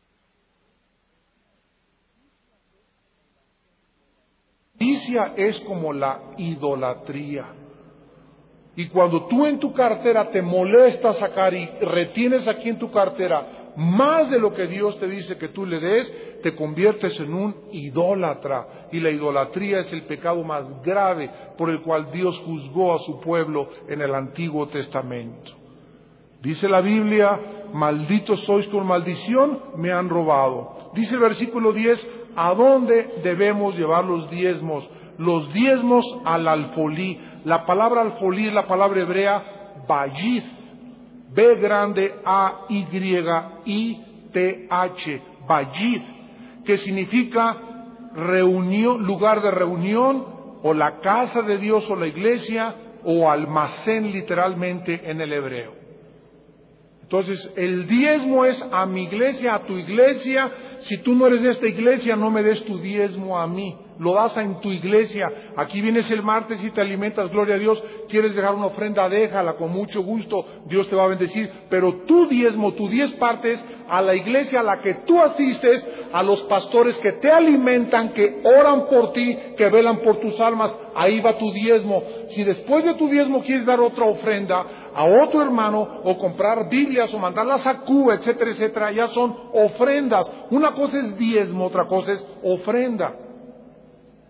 La avaricia es como la idolatría. Y cuando tú en tu cartera te molestas sacar y retienes aquí en tu cartera más de lo que Dios te dice que tú le des, te conviertes en un idólatra. Y la idolatría es el pecado más grave por el cual Dios juzgó a su pueblo en el Antiguo Testamento. Dice la Biblia, malditos sois con maldición, me han robado. Dice el versículo 10, ¿a dónde debemos llevar los diezmos? Los diezmos al alfolí. La palabra alfolí es la palabra hebrea bayith, B grande A Y I T H, bayith, que significa reunión, lugar de reunión, o la casa de Dios o la iglesia, o almacén literalmente en el hebreo. Entonces, el diezmo es a mi iglesia, a tu iglesia. Si tú no eres de esta iglesia, no me des tu diezmo a mí. Lo das en tu iglesia. Aquí vienes el martes y te alimentas, gloria a Dios. Quieres dejar una ofrenda, déjala con mucho gusto. Dios te va a bendecir. Pero tu diezmo, tus 10 partes, a la iglesia a la que tú asistes, a los pastores que te alimentan, que oran por ti, que velan por tus almas, ahí va tu diezmo. Si después de tu diezmo quieres dar otra ofrenda a otro hermano, o comprar Biblias, o mandarlas a Cuba, etcétera, etcétera, ya son ofrendas. Una cosa es diezmo, otra cosa es ofrenda.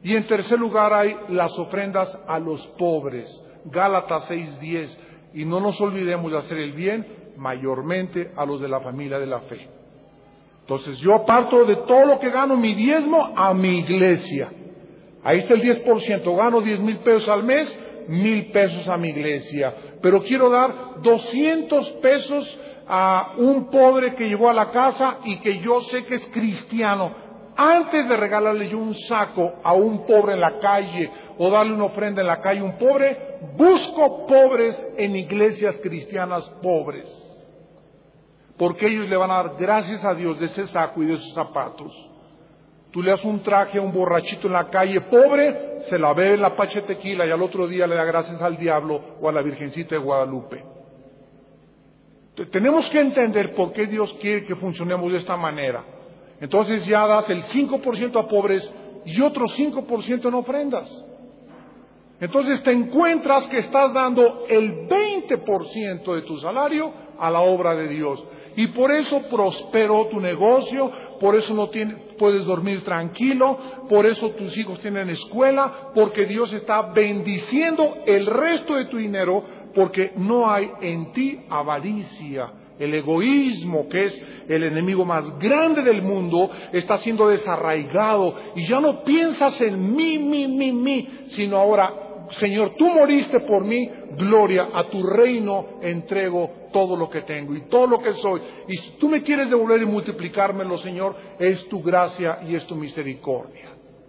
Y en tercer lugar hay las ofrendas a los pobres, Gálatas 6:10. Y no nos olvidemos de hacer el bien mayormente a los de la familia de la fe. Entonces yo aparto de todo lo que gano mi diezmo a mi iglesia. Ahí está el 10%, gano 10,000 pesos al mes, 1,000 pesos a mi iglesia. Pero quiero dar 200 pesos a un pobre que llegó a la casa y que yo sé que es cristiano. Antes de regalarle yo un saco a un pobre en la calle o darle una ofrenda en la calle a un pobre, busco pobres en iglesias cristianas pobres. Porque ellos le van a dar gracias a Dios de ese saco y de esos zapatos. Tú le das un traje a un borrachito en la calle pobre, se la bebe en la pacha de tequila y al otro día le da gracias al diablo o a la Virgencita de Guadalupe. Tenemos que entender por qué Dios quiere que funcionemos de esta manera. Entonces ya das el 5% a pobres y otro 5% en ofrendas. Entonces te encuentras que estás dando el 20% de tu salario a la obra de Dios. Y por eso prosperó tu negocio, por eso puedes dormir tranquilo, por eso tus hijos tienen escuela, porque Dios está bendiciendo el resto de tu dinero, porque no hay en ti avaricia. El egoísmo, que es el enemigo más grande del mundo, está siendo desarraigado y ya no piensas en mí, sino ahora, Señor, tú moriste por mí, gloria, a tu reino entrego todo lo que tengo y todo lo que soy. Y si tú me quieres devolver y multiplicármelo, Señor, es tu gracia y es tu misericordia.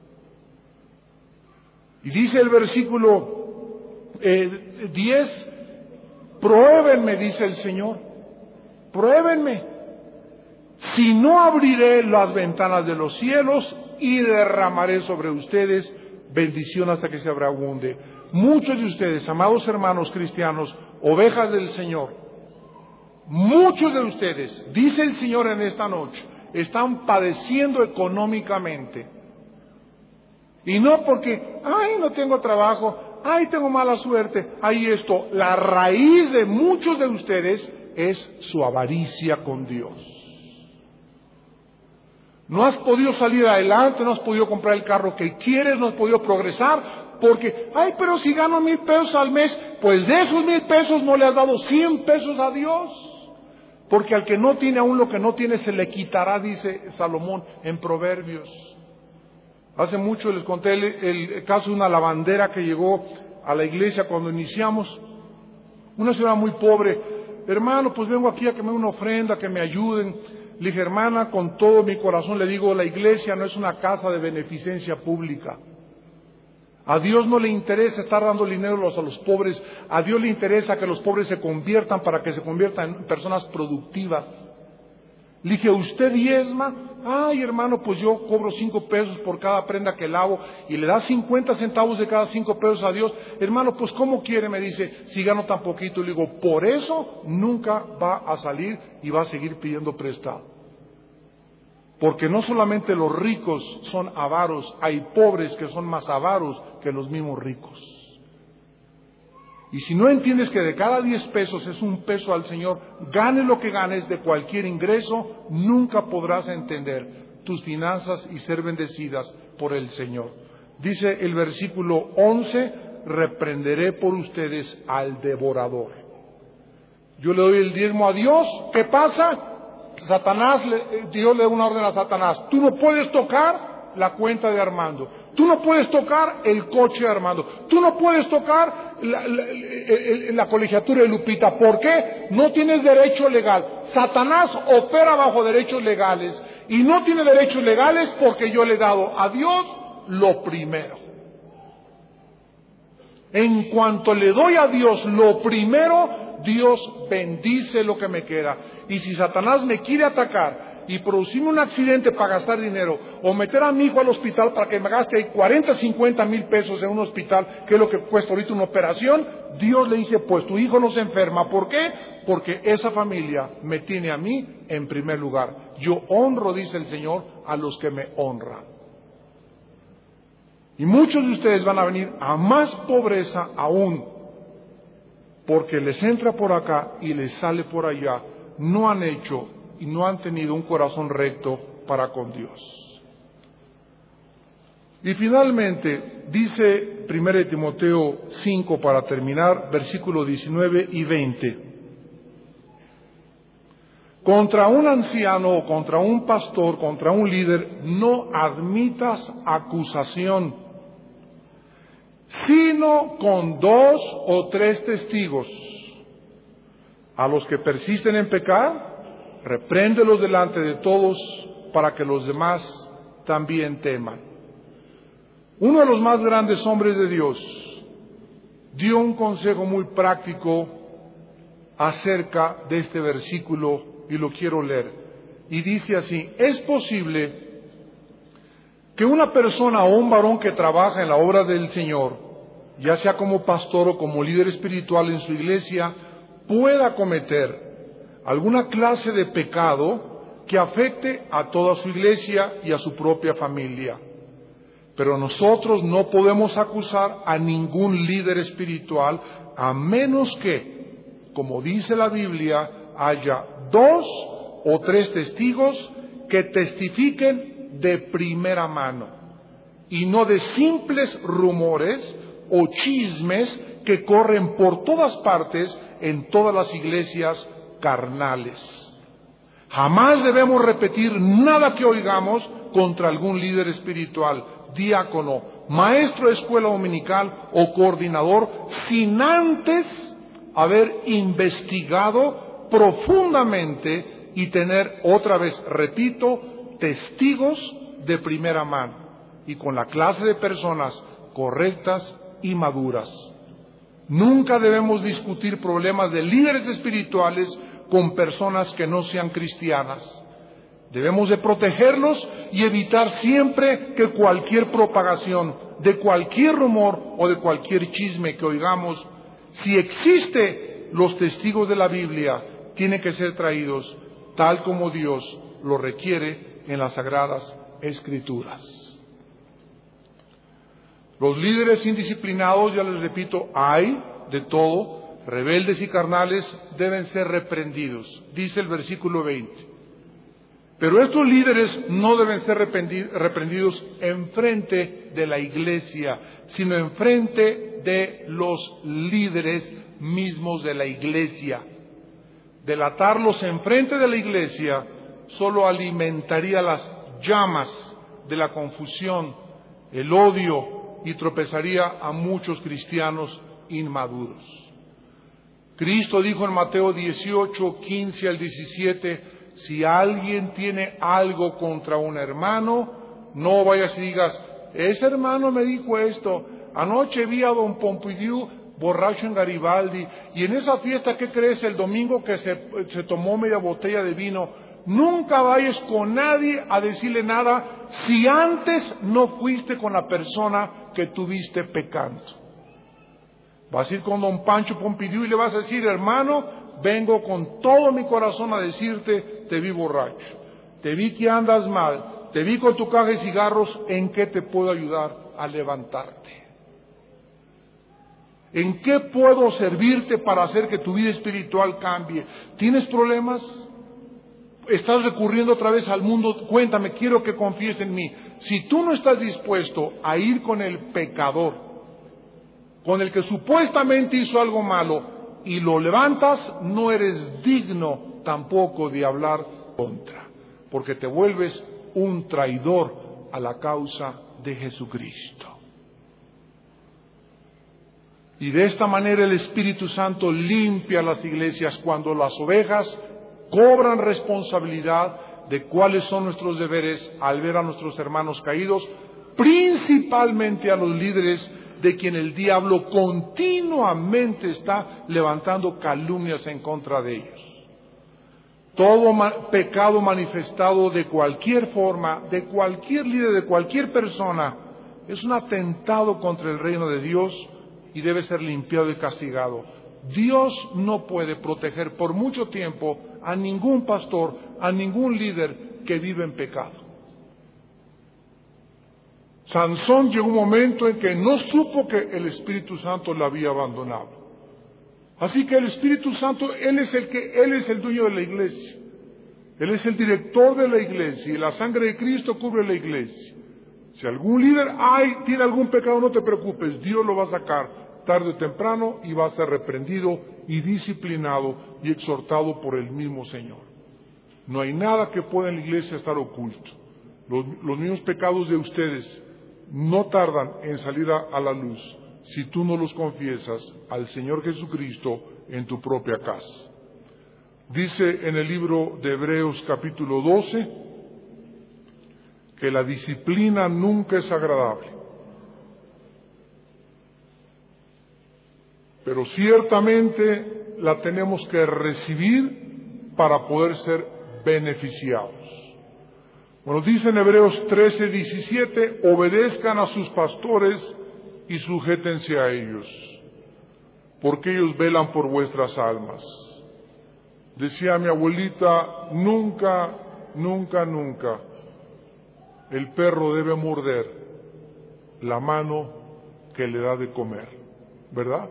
Y dice el versículo 10, pruébenme, dice el Señor, pruébenme, si no abriré las ventanas de los cielos y derramaré sobre ustedes bendición hasta que se abunde. Muchos de ustedes, amados hermanos cristianos, ovejas del Señor, muchos de ustedes, dice el Señor en esta noche, están padeciendo económicamente. Y no porque, no tengo trabajo, tengo mala suerte, esto. La raíz de muchos de ustedes es su avaricia con Dios. No has podido salir adelante, no has podido comprar el carro que quieres, no has podido progresar, porque, pero si gano 1,000 pesos al mes, pues de esos 1,000 pesos no le has dado 100 pesos a Dios. Porque al que no tiene aún lo que no tiene se le quitará, dice Salomón en Proverbios. Hace mucho les conté el caso de una lavandera que llegó a la iglesia cuando iniciamos. Una señora muy pobre, hermano, pues vengo aquí a que me den una ofrenda, que me ayuden. Le dije, hermana, con todo mi corazón le digo, la iglesia no es una casa de beneficencia pública. A Dios no le interesa estar dando dinero a los pobres, a Dios le interesa que los pobres se conviertan para que se conviertan en personas productivas. Le dije, ¿usted diezma? Hermano, pues yo cobro 5 pesos por cada prenda que lavo y le da 50 centavos de cada 5 pesos a Dios. Hermano, pues ¿cómo quiere? Me dice, si gano tan poquito. Le digo, por eso nunca va a salir y va a seguir pidiendo prestado. Porque no solamente los ricos son avaros, hay pobres que son más avaros que los mismos ricos. Y si no entiendes que de cada 10 pesos es un peso al Señor, ganes lo que ganes de cualquier ingreso, nunca podrás entender tus finanzas y ser bendecidas por el Señor. Dice el versículo 11, reprenderé por ustedes al devorador. Yo le doy el diezmo a Dios, ¿qué pasa? Dios le da una orden a Satanás, tú no puedes tocar la cuenta de Armando, tú no puedes tocar el coche de Armando, tú no puedes tocar la colegiatura de Lupita. ¿Por qué? No tienes derecho legal. Satanás opera bajo derechos legales y no tiene derechos legales porque yo le he dado a Dios lo primero. En cuanto le doy a Dios lo primero, Dios bendice lo que me queda. Y si Satanás me quiere atacar y producirme un accidente para gastar dinero, o meter a mi hijo al hospital para que me gaste 40, 50 mil pesos en un hospital, que es lo que cuesta ahorita una operación, Dios le dice, pues tu hijo no se enferma. ¿Por qué? Porque esa familia me tiene a mí en primer lugar. Yo honro, dice el Señor, a los que me honran. Y muchos de ustedes van a venir a más pobreza aún, porque les entra por acá y les sale por allá. No han hecho y no han tenido un corazón recto para con Dios. Y finalmente, dice 1 Timoteo 5 para terminar, versículos 19 y 20. Contra un anciano o contra un pastor, contra un líder, no admitas acusación, sino con 2 o 3 testigos. A los que persisten en pecar, repréndelos delante de todos para que los demás también teman. Uno de los más grandes hombres de Dios dio un consejo muy práctico acerca de este versículo y lo quiero leer. Y dice así: es posible que una persona o un varón que trabaja en la obra del Señor, ya sea como pastor o como líder espiritual en su iglesia, pueda cometer alguna clase de pecado que afecte a toda su iglesia y a su propia familia. Pero nosotros no podemos acusar a ningún líder espiritual a menos que, como dice la Biblia, haya 2 o 3 testigos que testifiquen de primera mano y no de simples rumores o chismes que corren por todas partes en todas las iglesias carnales. Jamás debemos repetir nada que oigamos contra algún líder espiritual, diácono, maestro de escuela dominical o coordinador, sin antes haber investigado profundamente y tener, otra vez repito, testigos de primera mano y con la clase de personas correctas y maduras. Nunca debemos discutir problemas de líderes espirituales con personas que no sean cristianas. Debemos de protegerlos y evitar siempre que cualquier propagación de cualquier rumor o de cualquier chisme que oigamos, si existe los testigos de la Biblia, tienen que ser traídos tal como Dios lo requiere en las Sagradas Escrituras. Los líderes indisciplinados, ya les repito, hay de todo, rebeldes y carnales, deben ser reprendidos, dice el versículo 20. Pero estos líderes no deben ser reprendidos enfrente de la iglesia, sino enfrente de los líderes mismos de la iglesia. Delatarlos enfrente de la iglesia solo alimentaría las llamas de la confusión, el odio, y tropezaría a muchos cristianos inmaduros. Cristo dijo en Mateo 18, 15 al 17, si alguien tiene algo contra un hermano, no vayas y digas, ese hermano me dijo esto, anoche vi a don Pompidou borracho en Garibaldi, y en esa fiesta, ¿qué crees? El domingo que se tomó media botella de vino. Nunca vayas con nadie a decirle nada si antes no fuiste con la persona que tuviste pecando. Vas a ir con don Pancho Pompidou y le vas a decir, hermano, vengo con todo mi corazón a decirte, te vi borracho, te vi que andas mal, te vi con tu caja de cigarros, ¿en qué te puedo ayudar a levantarte? ¿En qué puedo servirte para hacer que tu vida espiritual cambie? ¿Tienes problemas? ¿Estás recurriendo otra vez al mundo? Cuéntame, quiero que confíes en mí. Si tú no estás dispuesto a ir con el pecador, con el que supuestamente hizo algo malo, y lo levantas, no eres digno tampoco de hablar contra, porque te vuelves un traidor a la causa de Jesucristo. Y de esta manera el Espíritu Santo limpia las iglesias cuando las ovejas cobran responsabilidad de cuáles son nuestros deberes al ver a nuestros hermanos caídos, principalmente a los líderes de quien el diablo continuamente está levantando calumnias en contra de ellos. Todo pecado manifestado de cualquier forma, de cualquier líder, de cualquier persona, es un atentado contra el reino de Dios y debe ser limpiado y castigado. Dios no puede proteger por mucho tiempo a ningún pastor, a ningún líder que vive en pecado. Sansón llegó un momento en que no supo que el Espíritu Santo lo había abandonado. Así que el Espíritu Santo, Él es el dueño de la iglesia. Él es el director de la iglesia y la sangre de Cristo cubre la iglesia. Si algún líder tiene algún pecado, no te preocupes, Dios lo va a sacar tarde o temprano y va a ser reprendido y disciplinado y exhortado por el mismo Señor. No hay nada que pueda en la iglesia estar oculto. Los mismos pecados de ustedes no tardan en salir a la luz si tú no los confiesas al Señor Jesucristo en tu propia casa. Dice en el libro de Hebreos capítulo 12 que la disciplina nunca es agradable, pero ciertamente la tenemos que recibir para poder ser beneficiados. Bueno, dice en Hebreos 13:17, obedezcan a sus pastores y sujétense a ellos, porque ellos velan por vuestras almas. Decía mi abuelita, nunca el perro debe morder la mano que le da de comer, ¿verdad?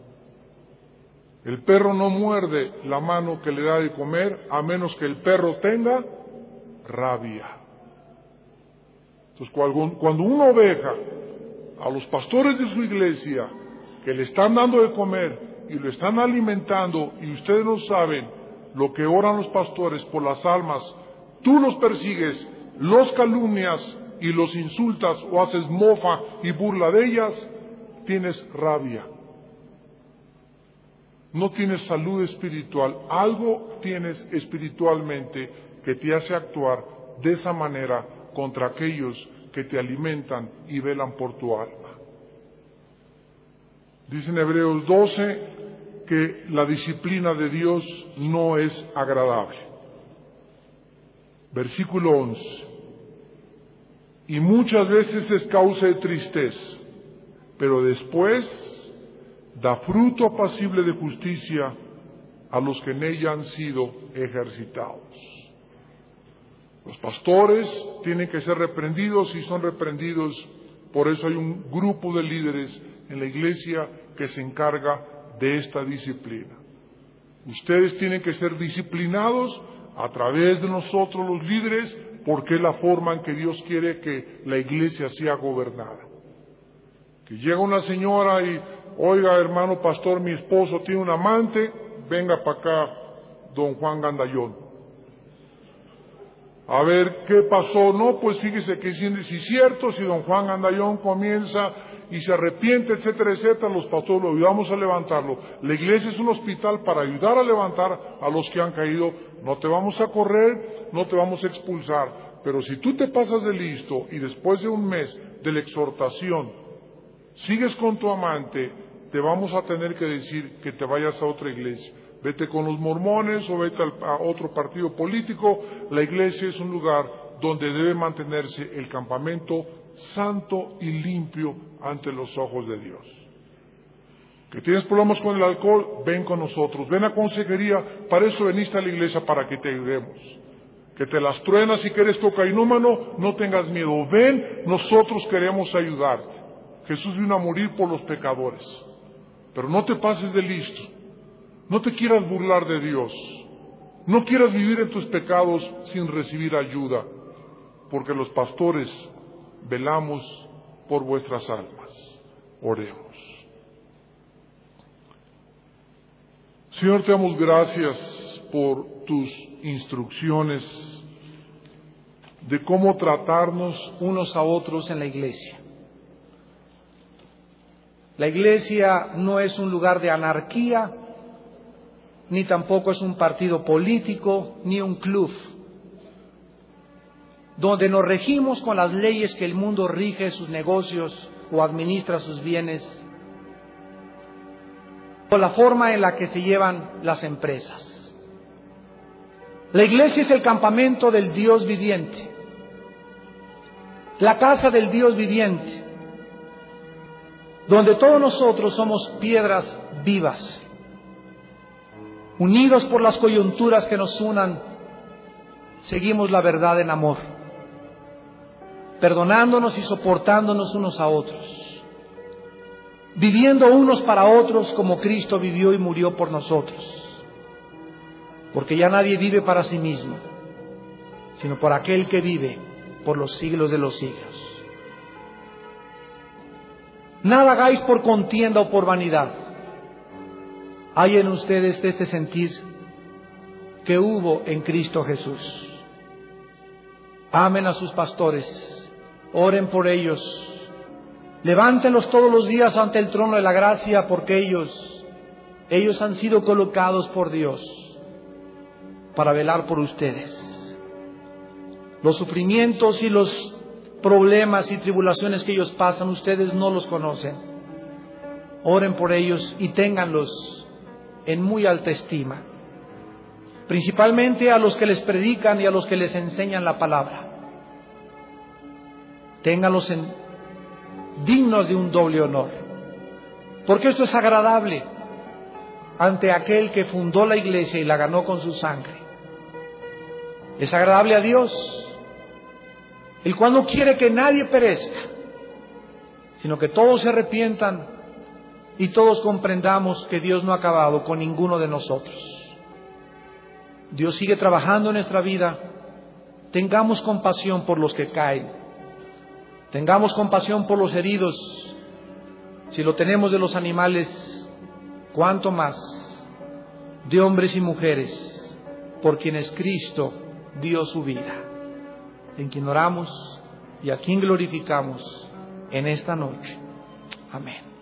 El perro no muerde la mano que le da de comer a menos que el perro tenga rabia. Entonces, cuando una oveja, a los pastores de su iglesia, que le están dando de comer y lo están alimentando, y ustedes no saben lo que oran los pastores por las almas, tú los persigues, los calumnias y los insultas o haces mofa y burla de ellas, tienes rabia. No tienes salud espiritual, algo tienes espiritualmente que te hace actuar de esa manera contra aquellos que te alimentan y velan por tu alma. Dice en Hebreos 12 que la disciplina de Dios no es agradable. Versículo 11. Y muchas veces es causa de tristeza, pero después da fruto apacible de justicia a los que en ella han sido ejercitados. Los pastores tienen que ser reprendidos y son reprendidos, por eso hay un grupo de líderes en la iglesia que se encarga de esta disciplina. Ustedes tienen que ser disciplinados a través de nosotros los líderes, porque es la forma en que Dios quiere que la iglesia sea gobernada. Que llega una señora y, oiga hermano pastor, mi esposo tiene un amante, venga para acá don Juan Gandayón. A ver, ¿qué pasó? No, pues fíjese que si es cierto, si don Juan Gandayón comienza y se arrepiente, etcétera, etcétera, los pastores lo ayudamos a levantarlo. La iglesia es un hospital para ayudar a levantar a los que han caído. No te vamos a correr, no te vamos a expulsar, pero si tú te pasas de listo y después de un mes de la exhortación sigues con tu amante, te vamos a tener que decir que te vayas a otra iglesia. Vete con los mormones o vete a otro partido político. La iglesia es un lugar donde debe mantenerse el campamento santo y limpio ante los ojos de Dios. Que tienes problemas con el alcohol, ven con nosotros, ven a consejería, para eso veniste a la iglesia, para que te ayudemos. Que te las truenas y que eres cocainómano, no tengas miedo, ven, nosotros queremos ayudarte. Jesús vino a morir por los pecadores, pero no te pases de listo. No te quieras burlar de Dios, no quieras vivir en tus pecados sin recibir ayuda, porque los pastores velamos por vuestras almas. Oremos. Señor, te damos gracias por tus instrucciones de cómo tratarnos unos a otros en la iglesia. La iglesia no es un lugar de anarquía, ni tampoco es un partido político, ni un club, donde nos regimos con las leyes que el mundo rige sus negocios o administra sus bienes, o la forma en la que se llevan las empresas. La iglesia es el campamento del Dios viviente, la casa del Dios viviente, donde todos nosotros somos piedras vivas, unidos por las coyunturas que nos unan, seguimos la verdad en amor, perdonándonos y soportándonos unos a otros, viviendo unos para otros como Cristo vivió y murió por nosotros, porque ya nadie vive para sí mismo, sino por aquel que vive por los siglos de los siglos. Nada hagáis por contienda o por vanidad. Hay en ustedes este sentir que hubo en Cristo Jesús. Amen a sus pastores, oren por ellos, levántenlos todos los días ante el trono de la gracia, porque ellos han sido colocados por Dios para velar por ustedes. Los sufrimientos y los problemas y tribulaciones que ellos pasan, ustedes no los conocen. Oren por ellos y ténganlos en muy alta estima, principalmente a los que les predican y a los que les enseñan la palabra. Ténganlos dignos de un doble honor, porque esto es agradable ante aquel que fundó la iglesia y la ganó con su sangre. Es agradable a Dios, el cual no quiere que nadie perezca, sino que todos se arrepientan y todos comprendamos que Dios no ha acabado con ninguno de nosotros. Dios sigue trabajando en nuestra vida. Tengamos compasión por los que caen, tengamos compasión por los heridos. Si lo tenemos de los animales, cuánto más de hombres y mujeres por quienes Cristo dio su vida, en quien oramos y a quien glorificamos en esta noche. Amén.